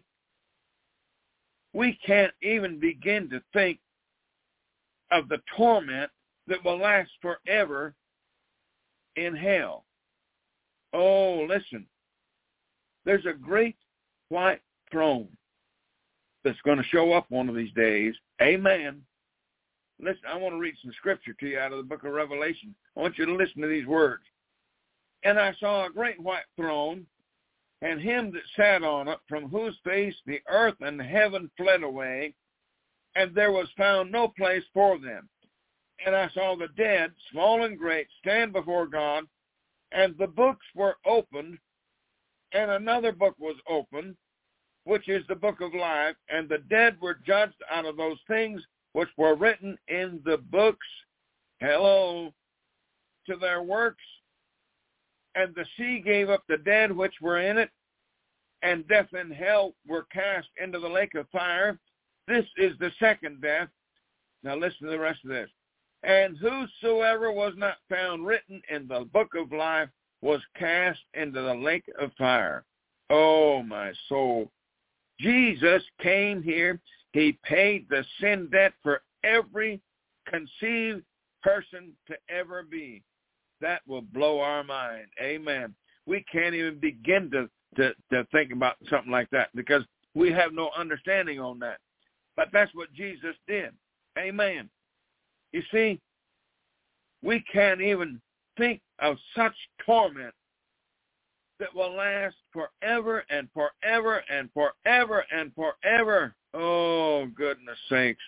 we can't even begin to think of the torment that will last forever in hell. Oh, listen. There's a great white throne that's going to show up one of these days. Amen. Listen, I want to read some scripture to you out of the book of Revelation. I want you to listen to these words. And I saw a great white throne, and him that sat on it, from whose face the earth and heaven fled away, and there was found no place for them. And I saw the dead, small and great, stand before God, and the books were opened, and another book was opened, which is the book of life, and the dead were judged out of those things which were written in the books, to their works. And the sea gave up the dead which were in it, and death and hell were cast into the lake of fire. This is the second death. Now listen to the rest of this. And whosoever was not found written in the book of life was cast into the lake of fire. Oh, my soul. Jesus came here. He paid the sin debt for every conceived person to ever be. That will blow our mind. Amen. We can't even begin to think about something like that because we have no understanding on that. But that's what Jesus did. Amen. You see, we can't even think of such torment that will last forever and forever and forever and forever. Oh, goodness sakes.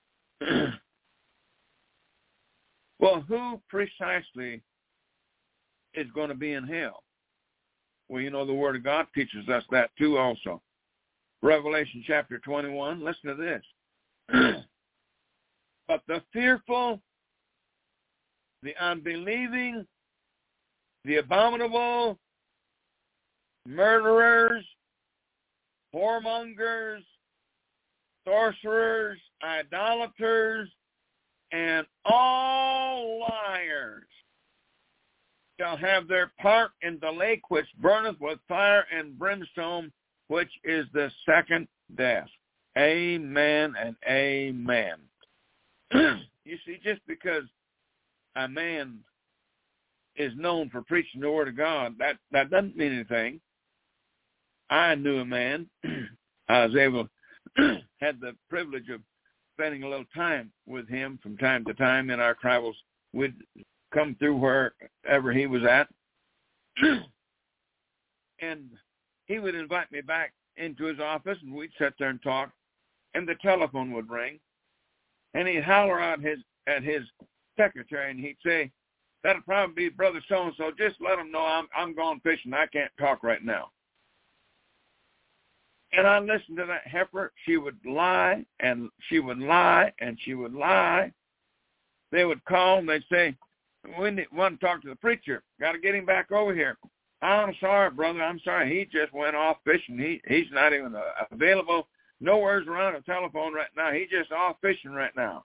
Well, who precisely is going to be in hell? Well, you know, the Word of God teaches us that too also. Revelation chapter 21, listen to this. But the fearful, the unbelieving, the abominable, murderers, whoremongers, sorcerers, idolaters, and all liars shall have their part in the lake which burneth with fire and brimstone, which is the second death. Amen and amen. You see, just because a man is known for preaching the Word of God, that doesn't mean anything. I knew a man. I was able, had the privilege of spending a little time with him from time to time in our travels. We'd come through wherever he was at. And he would invite me back into his office, and we'd sit there and talk, and the telephone would ring. And he'd holler out at his secretary, and he'd say, "That'll probably be Brother So-and-so. Just let him know I'm gone fishing. I can't talk right now." And I listened to that heifer. She would lie, and she would lie, and she would lie. They would call, and they'd say, "We want to talk to the preacher. Got to get him back over here." "I'm sorry, brother. I'm sorry. He just went off fishing. He's not even available. Nowhere's around a telephone right now. He's just off fishing right now."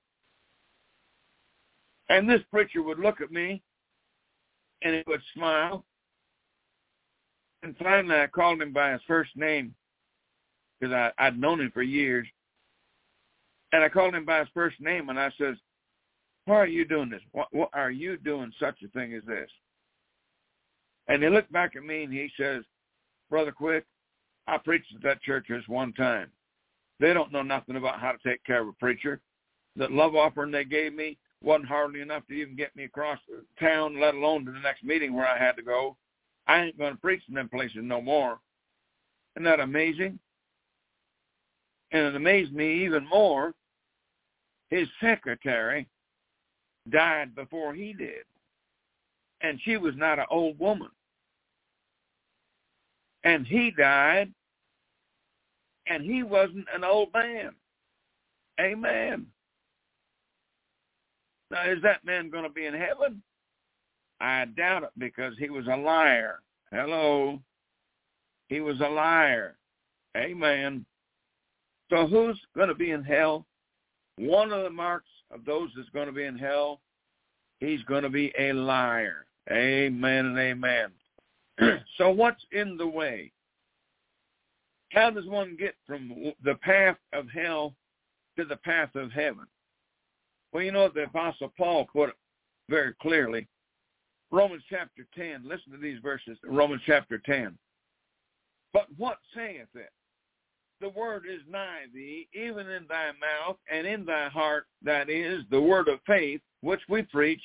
And this preacher would look at me, and he would smile. And finally, I called him by his first name. because I'd known him for years. And I called him by his first name, and I says, why are you doing this? What are you doing such a thing as this? And he looked back at me, and he says, Brother Quick, I preached at that church this one time. They don't know nothing about how to take care of a preacher. That love offering they gave me wasn't hardly enough to even get me across the town, let alone to the next meeting where I had to go. I ain't going to preach in them places no more. Isn't that amazing? And it amazed me even more, his secretary died before he did. And she was not an old woman. And he died, and he wasn't an old man. Amen. Now, is that man going to be in heaven? I doubt it, because he was a liar. Hello. He was a liar. Amen. So who's going to be in hell? One of the marks of those that's going to be in hell, he's going to be a liar. Amen and amen. So what's in the way? How does one get from the path of hell to the path of heaven? Well, you know what the Apostle Paul put it very clearly. Romans chapter 10. Listen to these verses. Romans chapter 10. But what saith it? The word is nigh thee, even in thy mouth and in thy heart, that is, the word of faith, which we preach,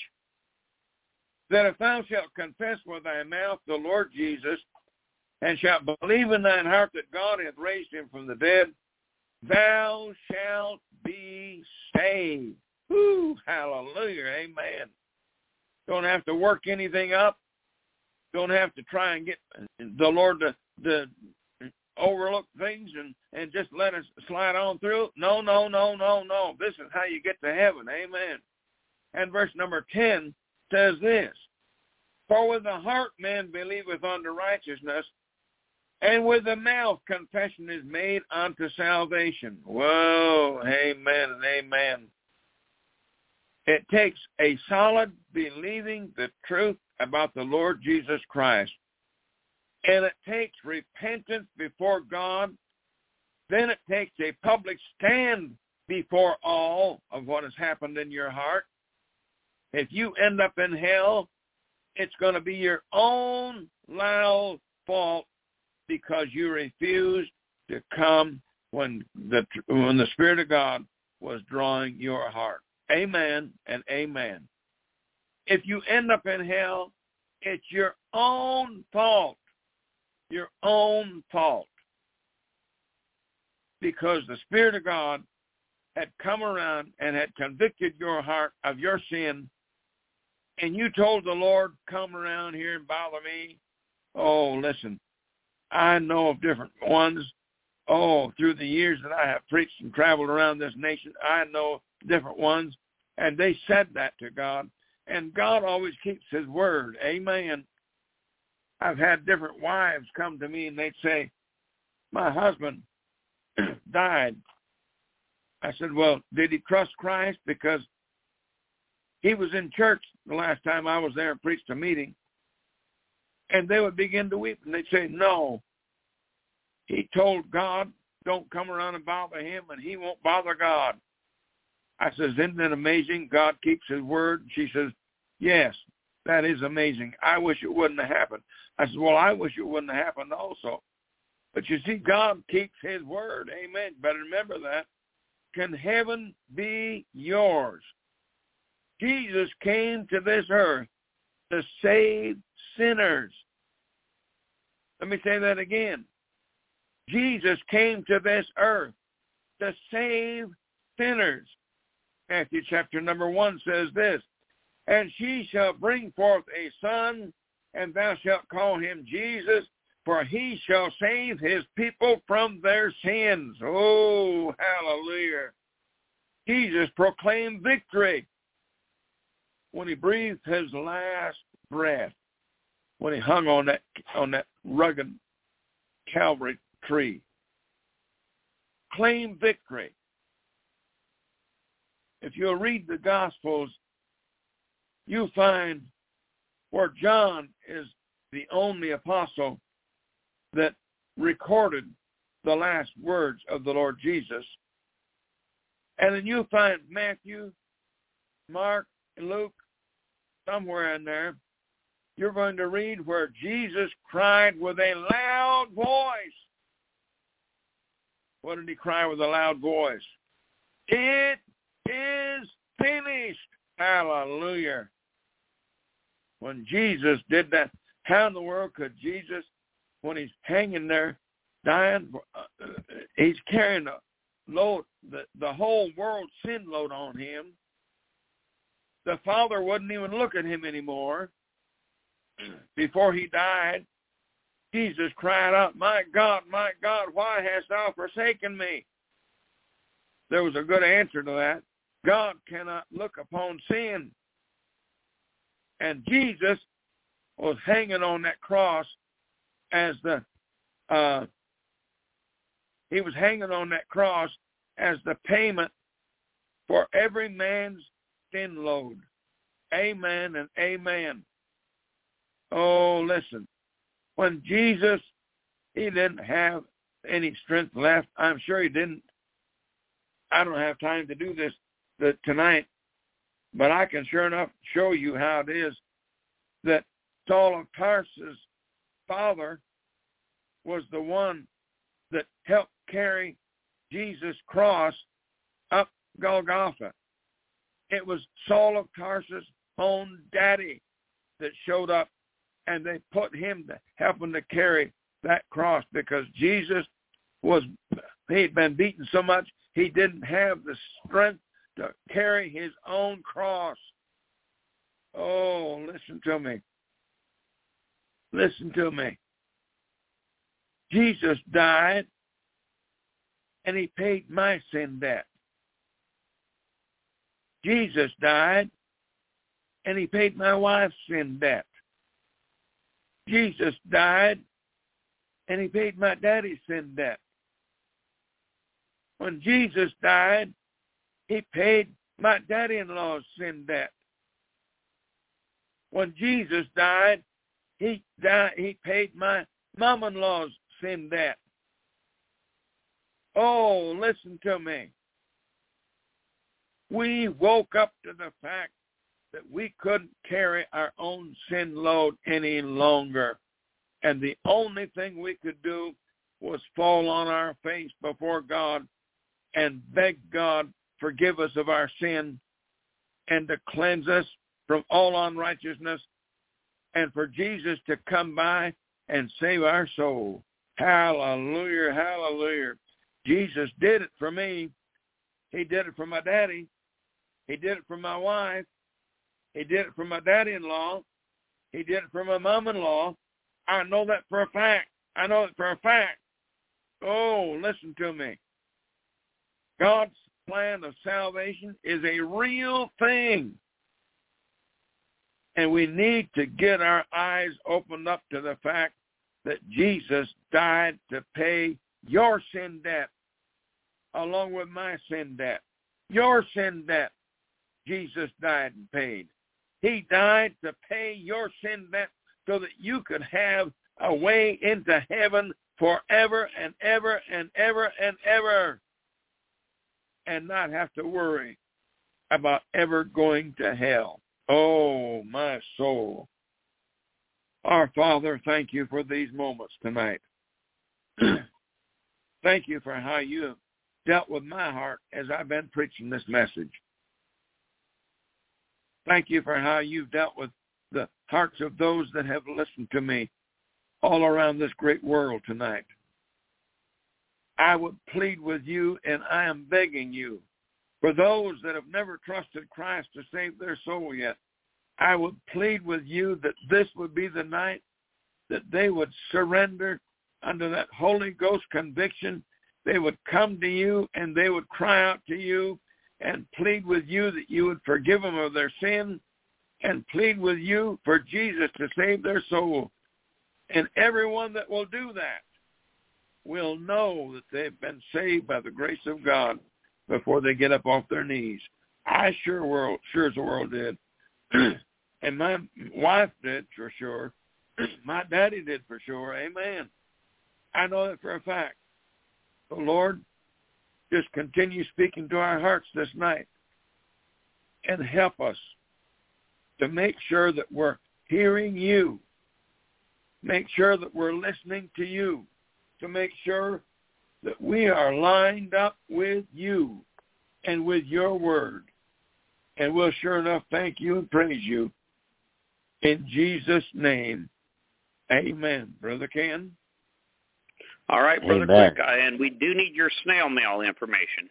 that if thou shalt confess with thy mouth the Lord Jesus, and shalt believe in thine heart that God hath raised him from the dead, thou shalt be saved. Woo, hallelujah, amen. Don't have to work anything up. Don't have to try and get the Lord to overlook things and just let us slide on through. No. This is how you get to heaven, amen. And verse number 10 says this, for with the heart man believeth unto righteousness, and with the mouth confession is made unto salvation. Whoa, amen and amen. It takes a solid believing the truth about the Lord Jesus Christ. And it takes repentance before God. Then it takes a public stand before all of what has happened in your heart. If you end up in hell, it's going to be your own loud fault because you refused to come when the Spirit of God was drawing your heart. Amen and amen. If you end up in hell, it's your own fault. Your own fault. Because the Spirit of God had come around and had convicted your heart of your sin, and you told the Lord, come around here and bother me. Oh, listen, I know of different ones. Oh, through the years that I have preached and traveled around this nation, I know different ones, and they said that to God, and God always keeps his word. Amen. I've had different wives come to me, and they'd say, my husband died. I said, well, did he trust Christ? Because he was in church the last time I was there and preached a meeting, and they would begin to weep, and they'd say, no, he told God, don't come around and bother him, and he won't bother God. I says, isn't it amazing? God keeps his word. She says, yes, that is amazing. I wish it wouldn't have happened. I said, well, I wish it wouldn't have happened also. But you see, God keeps his word. Amen. Better remember that. Can heaven be yours? Jesus came to this earth to save sinners. Let me say that again. Jesus came to this earth to save sinners. Matthew chapter number 1 says this, and she shall bring forth a son, and thou shalt call him Jesus, for he shall save his people from their sins. Oh, hallelujah. Jesus proclaimed victory when he breathed his last breath, when he hung on that rugged Calvary tree. Claim victory. If you'll read the Gospels, you'll find where John is the only apostle that recorded the last words of the Lord Jesus. And then you'll find Matthew, Mark, and Luke, somewhere in there, you're going to read where Jesus cried with a loud voice. What did he cry with a loud voice? It is finished. Hallelujah. When Jesus did that, how in the world could Jesus, when he's hanging there, dying, he's carrying a load, the whole world's sin load on him. The Father wouldn't even look at him anymore. Before he died, Jesus cried out, my God, why hast thou forsaken me? There was a good answer to that. God cannot look upon sin. And Jesus was hanging on that cross as the payment for every man's sin load. Amen and amen. Oh, listen. When Jesus, he didn't have any strength left. I'm sure he didn't. I don't have time to do this tonight, but I can sure enough show you how it is that Saul of Tarsus' father was the one that helped carry Jesus' cross up Golgotha. It was Saul of Tarsus' own daddy that showed up, and they put him to helping to carry that cross because Jesus he'd been beaten so much he didn't have the strength to carry his own cross. Oh, listen to me. Listen to me. Jesus died, and he paid my sin debt. Jesus died, and he paid my wife's sin debt. Jesus died, and he paid my daddy's sin debt. When Jesus died, he paid my daddy-in-law's sin debt. When Jesus died, he paid my mom-in-law's sin debt. Oh, listen to me. We woke up to the fact that we couldn't carry our own sin load any longer. And the only thing we could do was fall on our face before God and beg God forgive us of our sin and to cleanse us from all unrighteousness and for Jesus to come by and save our soul. Hallelujah, hallelujah. Jesus did it for me. He did it for my daddy. He did it for my wife. He did it for my daddy-in-law. He did it for my mom-in-law. I know that for a fact. I know it for a fact. Oh, listen to me. God's plan of salvation is a real thing. And we need to get our eyes opened up to the fact that Jesus died to pay your sin debt along with my sin debt. Your sin debt, Jesus died and paid. He died to pay your sin debt so that you could have a way into heaven forever and ever and ever and ever and not have to worry about ever going to hell. Oh, my soul. Our Father, thank you for these moments tonight. Thank you for how you have dealt with my heart as I've been preaching this message. Thank you for how you've dealt with the hearts of those that have listened to me all around this great world tonight. I would plead with you, and I am begging you, for those that have never trusted Christ to save their soul yet, I would plead with you that this would be the night that they would surrender under that Holy Ghost conviction. They would come to you and they would cry out to you and plead with you that you would forgive them of their sin and plead with you for Jesus to save their soul. And everyone that will do that will know that they've been saved by the grace of God before they get up off their knees. I sure as the world did. And my wife did for sure. My daddy did for sure. Amen. I know that for a fact. So, Lord, just continue speaking to our hearts this night and help us to make sure that we're hearing you, make sure that we're listening to you, to make sure that we are lined up with you and with your word. And we'll sure enough thank you and praise you. In Jesus' name, amen. Brother Ken? All right, Brother Amen. Quick, and we do need your snail mail information.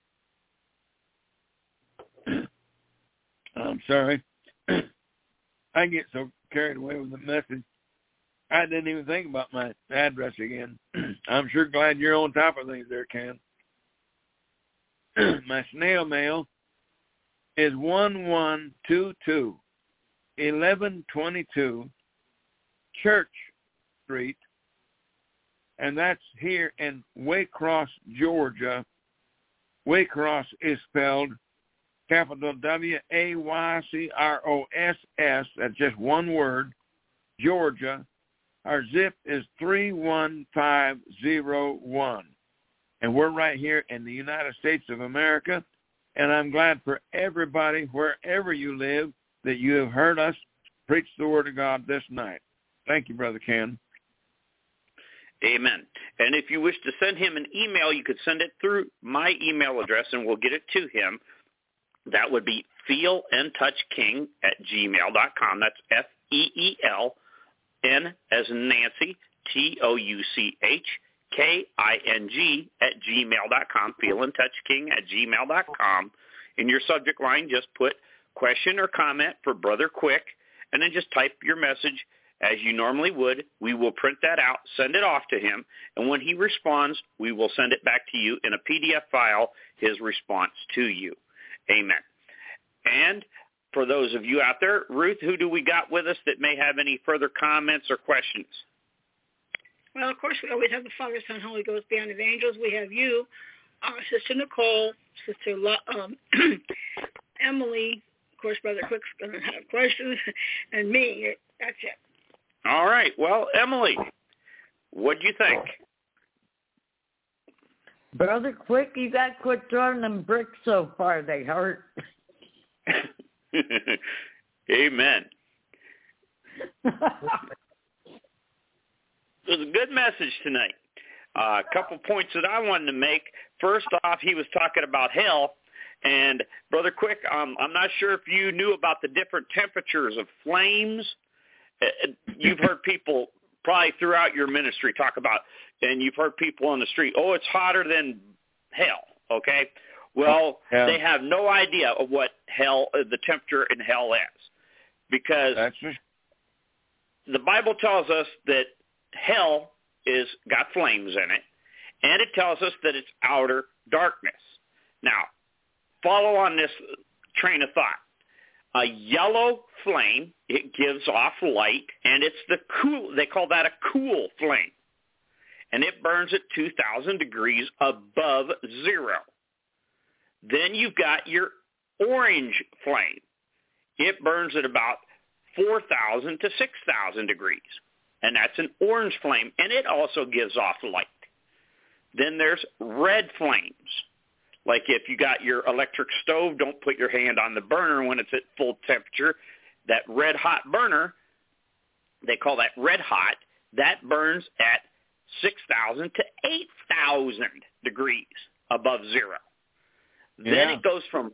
I'm sorry. I get so carried away with the message, I didn't even think about my address again. I'm sure glad you're on top of things there, Ken. My snail mail is 1122 1122 Church Street, and that's here in Waycross, Georgia. Waycross is spelled capital W-A-Y-C-R-O-S-S. That's just one word, Georgia. Our zip is 31501. And we're right here in the United States of America. And I'm glad for everybody, wherever you live, that you have heard us preach the Word of God this night. Thank you, Brother Ken. Amen. And if you wish to send him an email, you could send it through my email address, and we'll get it to him. That would be feelandtouchking@gmail.com. That's FEELN as in Nancy, TOUCHKING@gmail.com. feelandtouchking@gmail.com. In your subject line, just put question or comment for Brother Quick, and then just type your message as you normally would. We will print that out, send it off to him, and when he responds, we will send it back to you in a PDF file, his response to you. Amen. And for those of you out there, Ruth, who do we got with us that may have any further comments or questions? Well, of course, we always have the Father, Son, Holy Ghost, Band of Angels. We have you, Sister Nicole, Sister Emily. Of course, Brother Quick's going to have questions, and me. That's it. All right. Well, Emily, what do you think? Brother Quick, you got to quit throwing them bricks so far. They hurt. Amen. It was a good message tonight. A couple points that I wanted to make. First off, he was talking about hell. And, Brother Quick, I'm not sure if you knew about the different temperatures of flames. You've heard people probably throughout your ministry talk about, and you've heard people on the street, oh, it's hotter than hell, okay? Well, They have no idea of what hell, the temperature in hell is, because the Bible tells us that hell is got flames in it, and it tells us that it's outer darkness. Now, follow on this train of thought. A yellow flame, it gives off light, and it's they call that a cool flame. And it burns at 2,000 degrees above zero. Then you've got your orange flame. It burns at about 4,000 to 6,000 degrees. And that's an orange flame, and it also gives off light. Then there's red flames. Like if you got your electric stove, don't put your hand on the burner when it's at full temperature. That red hot burner, they call that red hot, that burns at 6,000 to 8,000 degrees above zero. Yeah. Then it goes from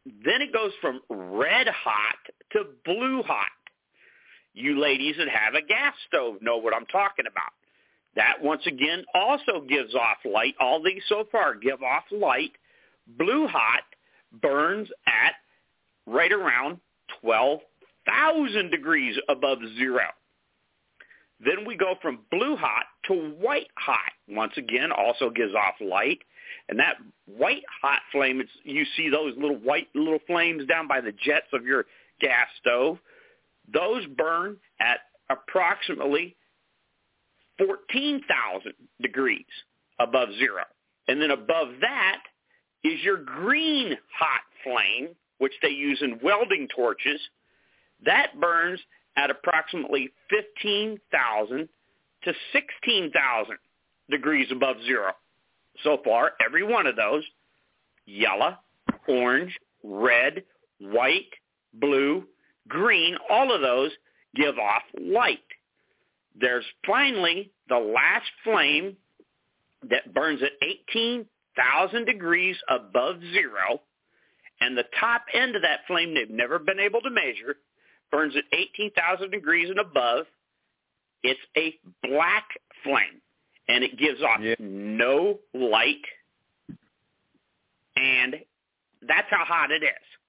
red hot to blue hot. You ladies that have a gas stove know what I'm talking about. That once again also gives off light. All these so far give off light. Blue hot burns at right around 12,000 degrees above zero. Then we go from blue hot to white hot. Once again, also gives off light. And that white hot flame, you see those little white little flames down by the jets of your gas stove. Those burn at approximately 14,000 degrees above zero. And then above that is your green hot flame, which they use in welding torches. That burns at approximately 15,000 to 16,000 degrees above zero. so far, every one of those, yellow, orange, red, white, blue, green, all of those give off light. There's finally the last flame that burns at 18,000 degrees above zero, and the top end of that flame they've never been able to measure burns at 18,000 degrees and above. It's a black flame, and it gives off no light, and that's how hot it is.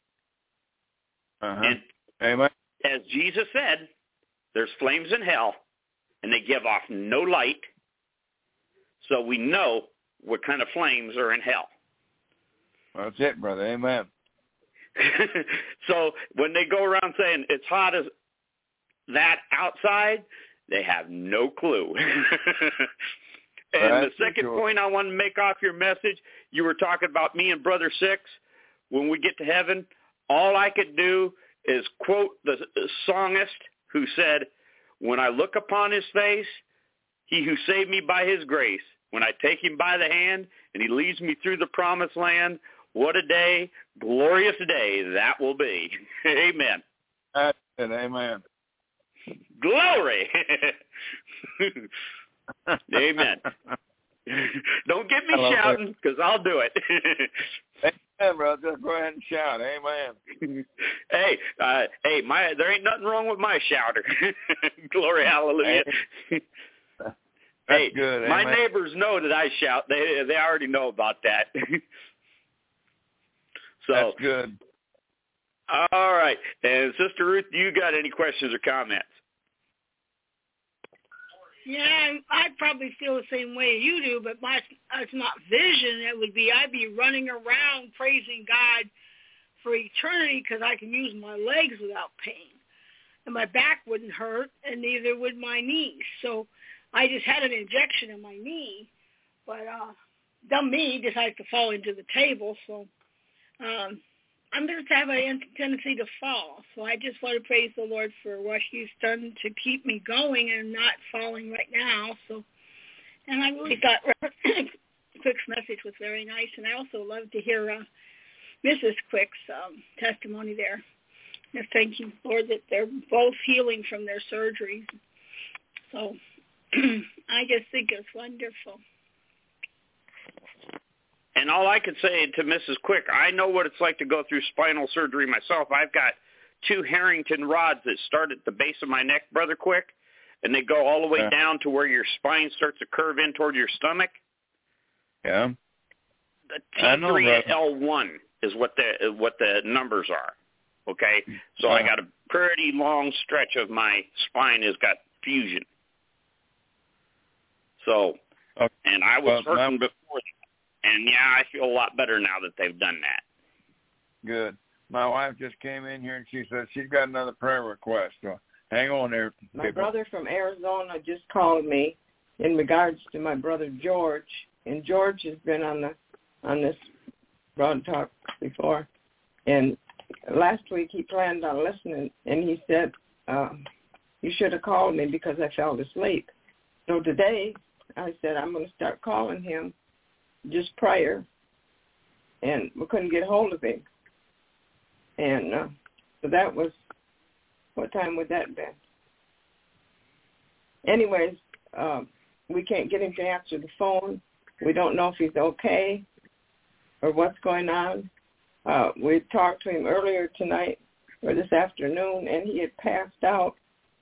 And Amen. as Jesus said, there's flames in hell, and they give off no light, so we know what kind of flames are in hell. That's it, brother. Amen. So when they go around saying it's hot as that outside, they have no clue. And the second point I want to make off your message, you were talking about me and Brother Six. When we get to heaven, all I could do is quote the songist who said, "When I look upon his face, he who saved me by his grace, when I take him by the hand and he leads me through the promised land, what a day, glorious day that will be." Amen. That's it. Amen. Glory. Amen. Don't get me shouting, because I'll do it. Amen, brother. Just go ahead and shout. Amen. Hey, there ain't nothing wrong with my shouter. Glory, hallelujah. That's good. My Amen. neighbors know that I shout. They already know about that. So that's good. All right. And Sister Ruth, you got any questions or comments? Yeah, I probably feel the same way you do, but it's not vision. It would be I'd be running around praising God for eternity because I can use my legs without pain. And my back wouldn't hurt, and neither would my knees. So I just had an injection in my knee, but dumb me decided to fall into the table, so I'm going to have a tendency to fall. So I just want to praise the Lord for what he's done to keep me going and not falling right now. So, and I really thought Quick's message was very nice, and I also love to hear Mrs. Quick's testimony there. And thank you, Lord, that they're both healing from their surgeries. So I just think it's wonderful. And all I could say to Mrs. Quick, I know what it's like to go through spinal surgery myself. I've got 2 Harrington rods that start at the base of my neck, Brother Quick, and they go all the way down to where your spine starts to curve in toward your stomach. Yeah. The T3L1 is what the numbers are. Okay? So I got a pretty long stretch of my spine has got fusion. So, and I was hurting before that. And, yeah, I feel a lot better now that they've done that. Good. My wife just came in here, and she said she's got another prayer request. So hang on there. My brother from Arizona just called me in regards to my brother George. And George has been on this broad talk before. And last week he planned on listening, and he said, you should have called me because I fell asleep. So today I said I'm going to start calling him just prior, and we couldn't get hold of him. And so that was, what time would that have been? Anyways, we can't get him to answer the phone. We don't know if he's okay or what's going on. We talked to him earlier tonight or this afternoon, and he had passed out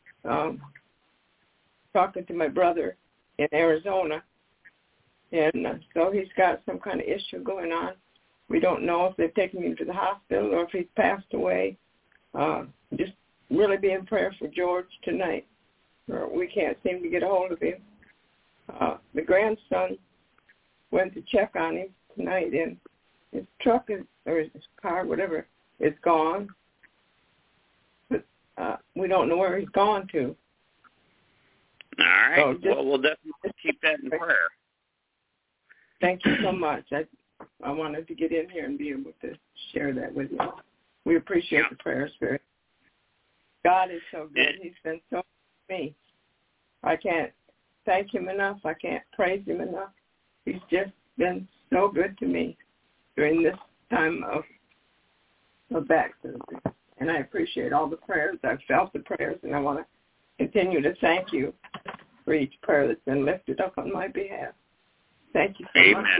talking to my brother in Arizona. And so he's got some kind of issue going on. We don't know if they've taken him to the hospital or if he's passed away. Just really be in prayer for George tonight. We can't seem to get a hold of him. The grandson went to check on him tonight, and his truck or his car, whatever, is gone. But we don't know where he's gone to. All right. So well, we'll definitely keep that in prayer. Thank you so much. I wanted to get in here and be able to share that with you. We appreciate the prayers, Spirit. God is so good. He's been so good to me. I can't thank him enough. I can't praise him enough. He's just been so good to me during this time of back surgery. And I appreciate all the prayers. I've felt the prayers, and I want to continue to thank you for each prayer that's been lifted up on my behalf. Thank you so much.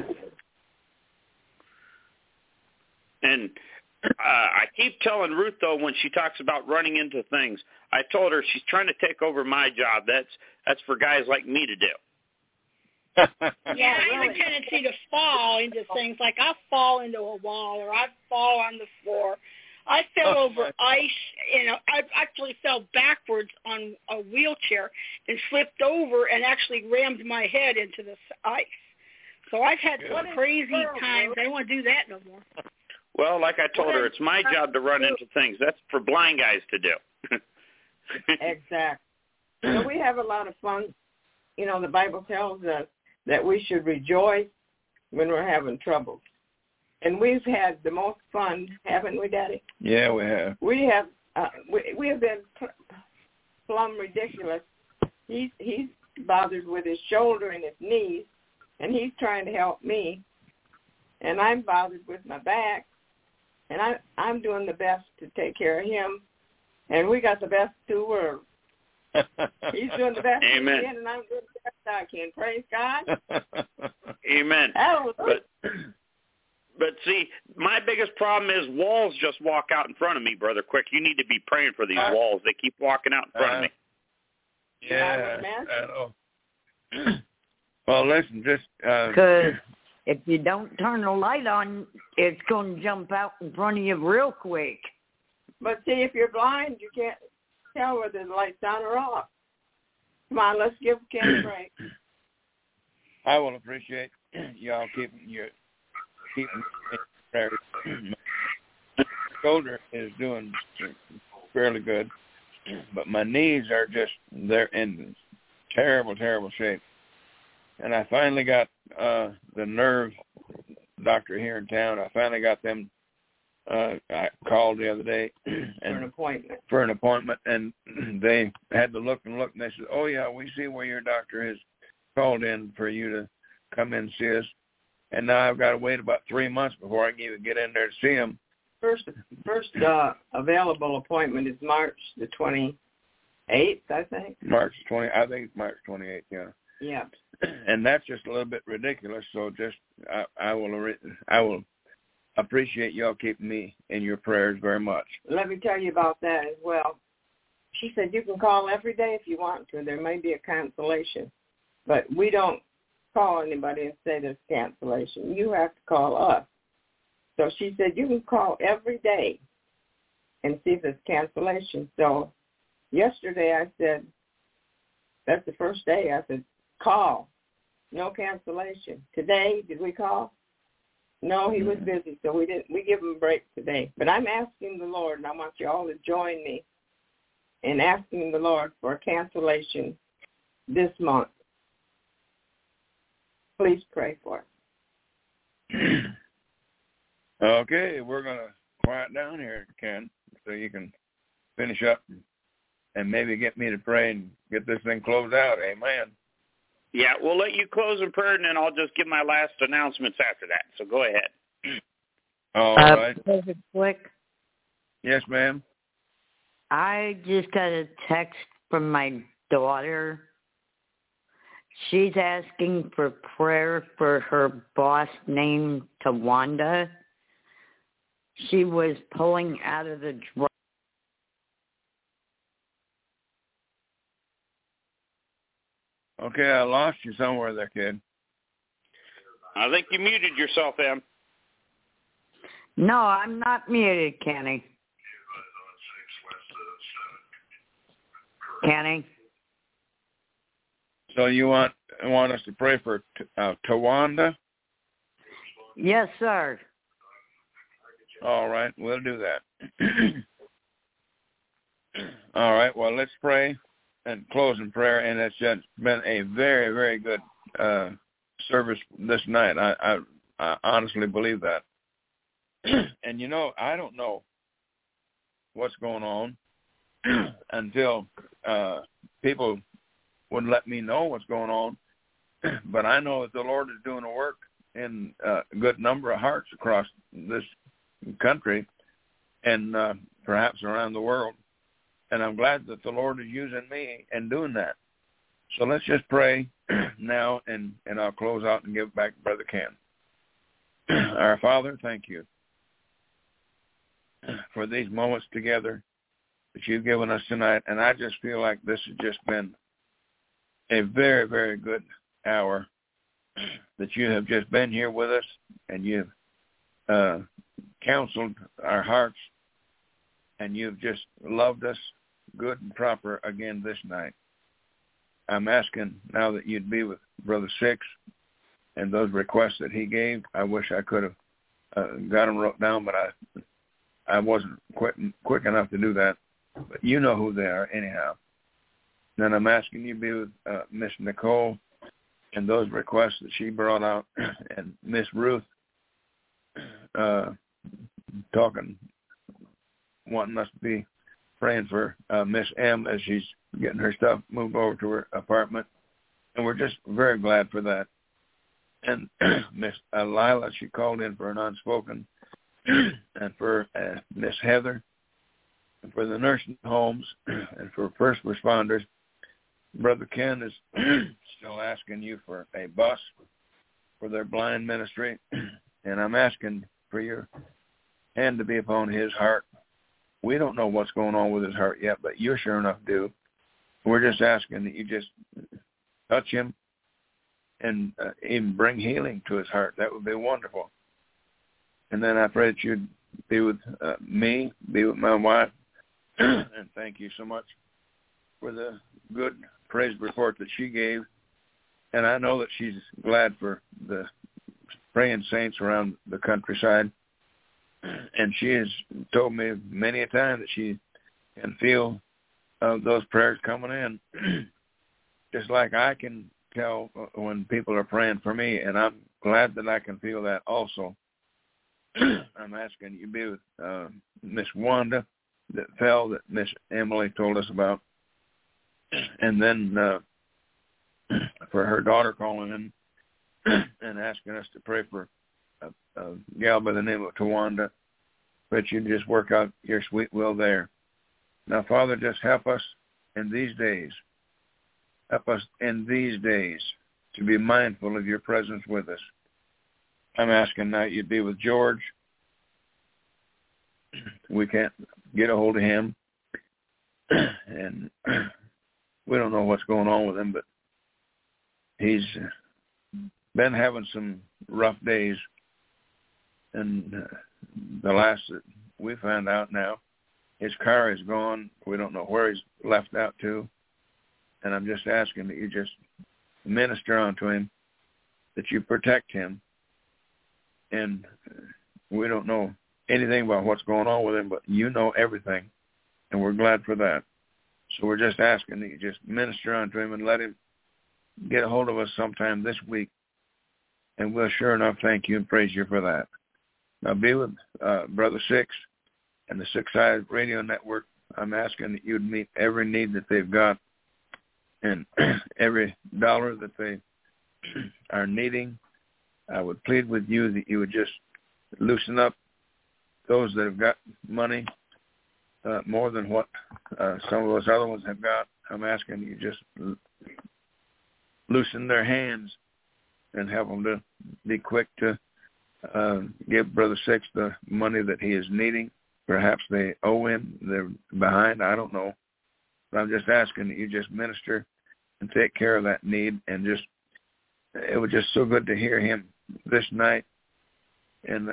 And I keep telling Ruth, though, when she talks about running into things, I told her she's trying to take over my job. That's for guys like me to do. Yeah, I have a tendency to fall into things. Like I'll fall into a wall, or I fall on the floor. I fell over ice. I actually fell backwards on a wheelchair and slipped over and actually rammed my head into the ice. So I've had some crazy times. I don't want to do that no more. Well, like I told her, it's my job to run into things. That's for blind guys to do. Exactly. So we have a lot of fun. The Bible tells us that we should rejoice when we're having trouble. And we've had the most fun, haven't we, Daddy? Yeah, we have. We have been plumb ridiculous. He's bothered with his shoulder and his knees, and he's trying to help me. And I'm bothered with my back, and I'm doing the best to take care of him. And we got the best of two worlds. He's doing the best he can, and I'm doing the best I can. Praise God. Amen. But see, my biggest problem is walls just walk out in front of me, Brother Quick. You need to be praying for these walls. They keep walking out in front of me. Yeah, I know. Well, listen, just... Because if you don't turn the light on, it's going to jump out in front of you real quick. But see, if you're blind, you can't tell whether the light's on or off. Come on, let's give Ken a break. I will appreciate y'all keeping prayers. My shoulder is doing fairly good, but my knees are they're in terrible, terrible shape. And I finally got the nerve doctor here in town. I finally got them. I called the other day for an appointment, and they had to look, and they said, "Oh yeah, we see where your doctor has called in for you to come in and see us." And now I've got to wait about 3 months before I can even get in there to see him. First available appointment is March the 28th, I think. I think it's March 28th. Yeah. Yeah. And that's just a little bit ridiculous. So I will appreciate y'all keeping me in your prayers very much. Let me tell you about that as well. She said you can call every day if you want to. There may be a cancellation, but we don't call anybody and say there's cancellation. You have to call us. So she said you can call every day and see if there's cancellation. So yesterday I said, that's the first day, I said, call. No cancellation. Today, did we call? No, he was busy, so we give him a break today. But I'm asking the Lord, and I want you all to join me in asking the Lord for a cancellation this month. Please pray for it. Okay, we're going to quiet down here, Ken, so you can finish up and maybe get me to pray and get this thing closed out. Amen. Yeah, we'll let you close in prayer, and then I'll just give my last announcements after that. So go ahead. All right. Quick. Yes, ma'am. I just got a text from my daughter. She's asking for prayer for her boss named Tawanda. She was pulling out of the drawer. Okay, I lost you somewhere there, kid. I think you muted yourself, Em. No, I'm not muted, Kenny. Kenny? So you want us to pray for Tawanda? Yes, sir. All right, we'll do that. All right, well, let's pray and close in prayer, and it's just been a very, very good service this night. I honestly believe that. And, I don't know what's going on until people would let me know what's going on. But I know that the Lord is doing a work in a good number of hearts across this country and perhaps around the world. And I'm glad that the Lord is using me and doing that. So let's just pray now, and I'll close out and give it back to Brother Ken. Our Father, thank you for these moments together that you've given us tonight. And I just feel like this has just been a very, very good hour that you have just been here with us, and you've counseled our hearts, and you've just loved us good and proper again this night. I'm asking now that you'd be with Brother Six and those requests that he gave. I wish I could have got them wrote down, but I wasn't quick enough to do that. But you know who they are anyhow. Then I'm asking you to be with Miss Nicole and those requests that she brought out, and Miss Ruth wanting us to be praying for Miss M as she's getting her stuff moved over to her apartment. And we're just very glad for that. And Miss Lila, she called in for an unspoken, and for Miss Heather, and for the nursing homes, and for first responders. Brother Ken is still asking you for a bus for their blind ministry, and I'm asking for your hand to be upon his heart. We don't know what's going on with his heart yet, but you sure enough do. We're just asking that you just touch him and even bring healing to his heart. That would be wonderful. And then I pray that you'd be with me, be with my wife, and thank you so much for the good praise report that she gave. And I know that she's glad for the praying saints around the countryside. And she has told me many a time that she can feel those prayers coming in, just like I can tell when people are praying for me, and I'm glad that I can feel that also. I'm asking you to be with Miss Wanda that fell, that Miss Emily told us about, and then for her daughter calling in and asking us to pray for a gal by the name of Tawanda, but you just work out your sweet will there. Now, Father, just help us in these days. Help us in these days to be mindful of your presence with us. I'm asking now you'd be with George. We can't get a hold of him, and we don't know what's going on with him, but he's been having some rough days. And the last that we found out now, his car is gone. We don't know where he's left out to. And I'm just asking that you just minister onto him, that you protect him. And we don't know anything about what's going on with him, but you know everything. And we're glad for that. So we're just asking that you just minister onto him and let him get a hold of us sometime this week. And we'll sure enough thank you and praise you for that. Now be with Brother Six and the Six Eyes Radio Network. I'm asking that you'd meet every need that they've got and every dollar that they are needing. I would plead with you that you would just loosen up those that have got money more than what some of those other ones have got. I'm asking you just loosen their hands and help them to be quick to give Brother Six the money that he is needing. Perhaps they owe him. They're behind. I don't know. But I'm just asking that you just minister and take care of that need. And just, it was just so good to hear him this night. And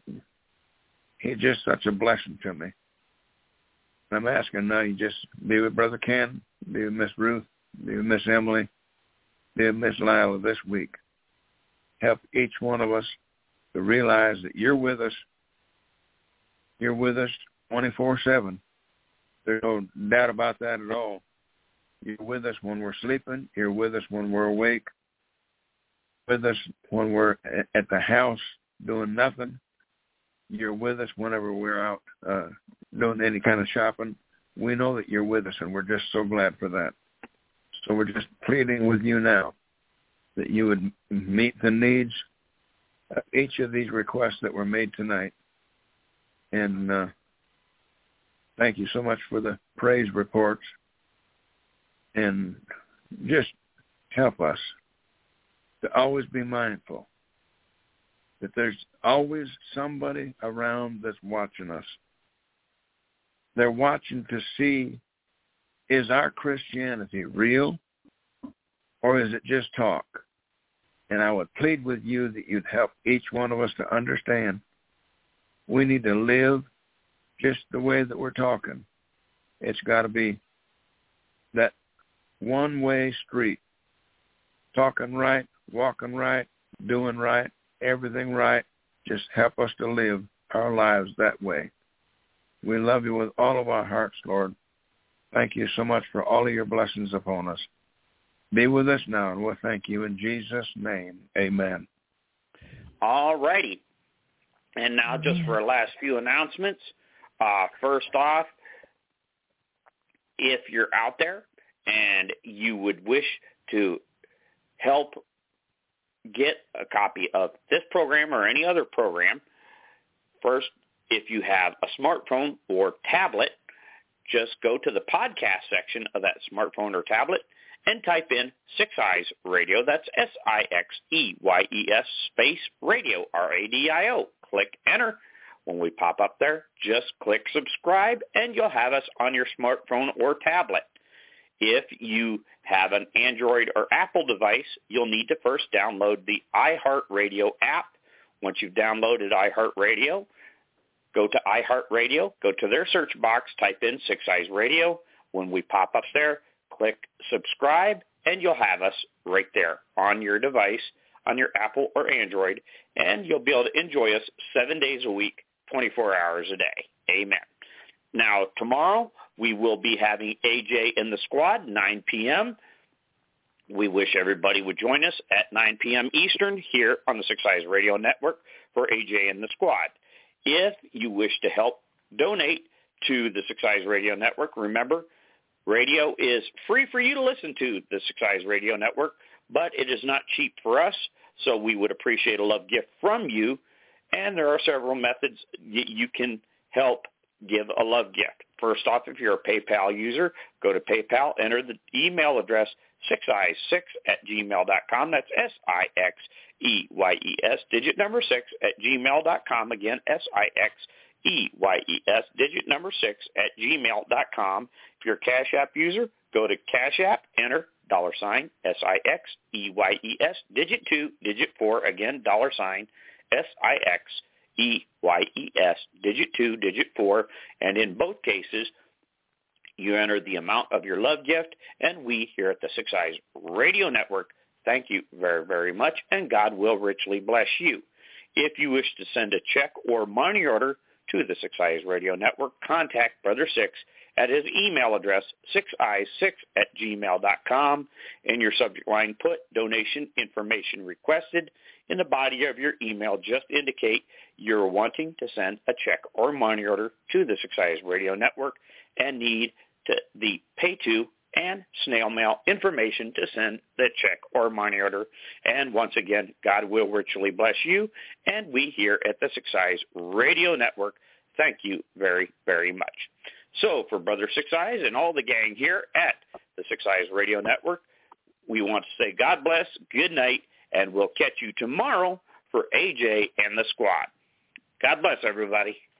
he's just such a blessing to me. I'm asking now you just be with Brother Ken, be with Miss Ruth, be with Miss Emily, be with Miss Lila this week. Help each one of us to realize that you're with us. You're with us 24/7. There's no doubt about that at all. You're with us when we're sleeping. You're with us when we're awake. With us when we're at the house doing nothing. You're with us whenever we're out doing any kind of shopping. We know that you're with us, and we're just so glad for that. So we're just pleading with you now that you would meet the needs each of these requests that were made tonight. And thank you so much for the praise reports. And just help us to always be mindful that there's always somebody around that's watching us. They're watching to see, is our Christianity real or is it just talk? And I would plead with you that you'd help each one of us to understand we need to live just the way that we're talking. It's got to be that one-way street. Talking right, walking right, doing right, everything right. Just help us to live our lives that way. We love you with all of our hearts, Lord. Thank you so much for all of your blessings upon us. Be with us now, and we'll thank you in Jesus' name. Amen. All righty. And now just for a last few announcements. First off, if you're out there and you would wish to help get a copy of this program or any other program, first, if you have a smartphone or tablet, just go to the podcast section of that smartphone or tablet and type in Six Eyes Radio. That's SIXEYES space radio, RADIO. Click enter. When we pop up there, just click subscribe, and you'll have us on your smartphone or tablet. If you have an Android or Apple device, you'll need to first download the iHeartRadio app. Once you've downloaded iHeartRadio, go to iHeartRadio, go to their search box, type in Six Eyes Radio. When we pop up there, click subscribe, and you'll have us right there on your device, on your Apple or Android, and you'll be able to enjoy us 7 days a week, 24 hours a day. Amen. Now, tomorrow, we will be having AJ in the Squad, 9 p.m. We wish everybody would join us at 9 p.m. Eastern here on the Six Eyes Radio Network for AJ in the Squad. If you wish to help donate to the Six Eyes Radio Network, remember, radio is free for you to listen to, the Six Eyes Radio Network, but it is not cheap for us, so we would appreciate a love gift from you. And there are several methods you can help give a love gift. First off, if you're a PayPal user, go to PayPal, enter the email address sixeyes6@gmail.com. That's SIXEYES, digit number 6@gmail.com. Again, SIXEYES, digit number 6@gmail.com. If you're a Cash App user, go to Cash App, enter $SIXEYES, digit 2, digit 4, again, $SIXEYES, digit 2, digit 4, and in both cases, you enter the amount of your love gift, and we here at the Six Eyes Radio Network thank you very, very much, and God will richly bless you. If you wish to send a check or money order to the Six Eyes Radio Network, contact Brother Six at his email address, sixeyes6@gmail.com. In your subject line, put donation information requested. In the body of your email, just indicate you're wanting to send a check or money order to the Six Eyes Radio Network and need the pay to and snail mail information to send the check or money order. And once again, God will richly bless you. And we here at the Six Eyes Radio Network thank you very, very much. So for Brother Six Eyes and all the gang here at the Six Eyes Radio Network, we want to say God bless, good night, and we'll catch you tomorrow for AJ and the Squad. God bless everybody.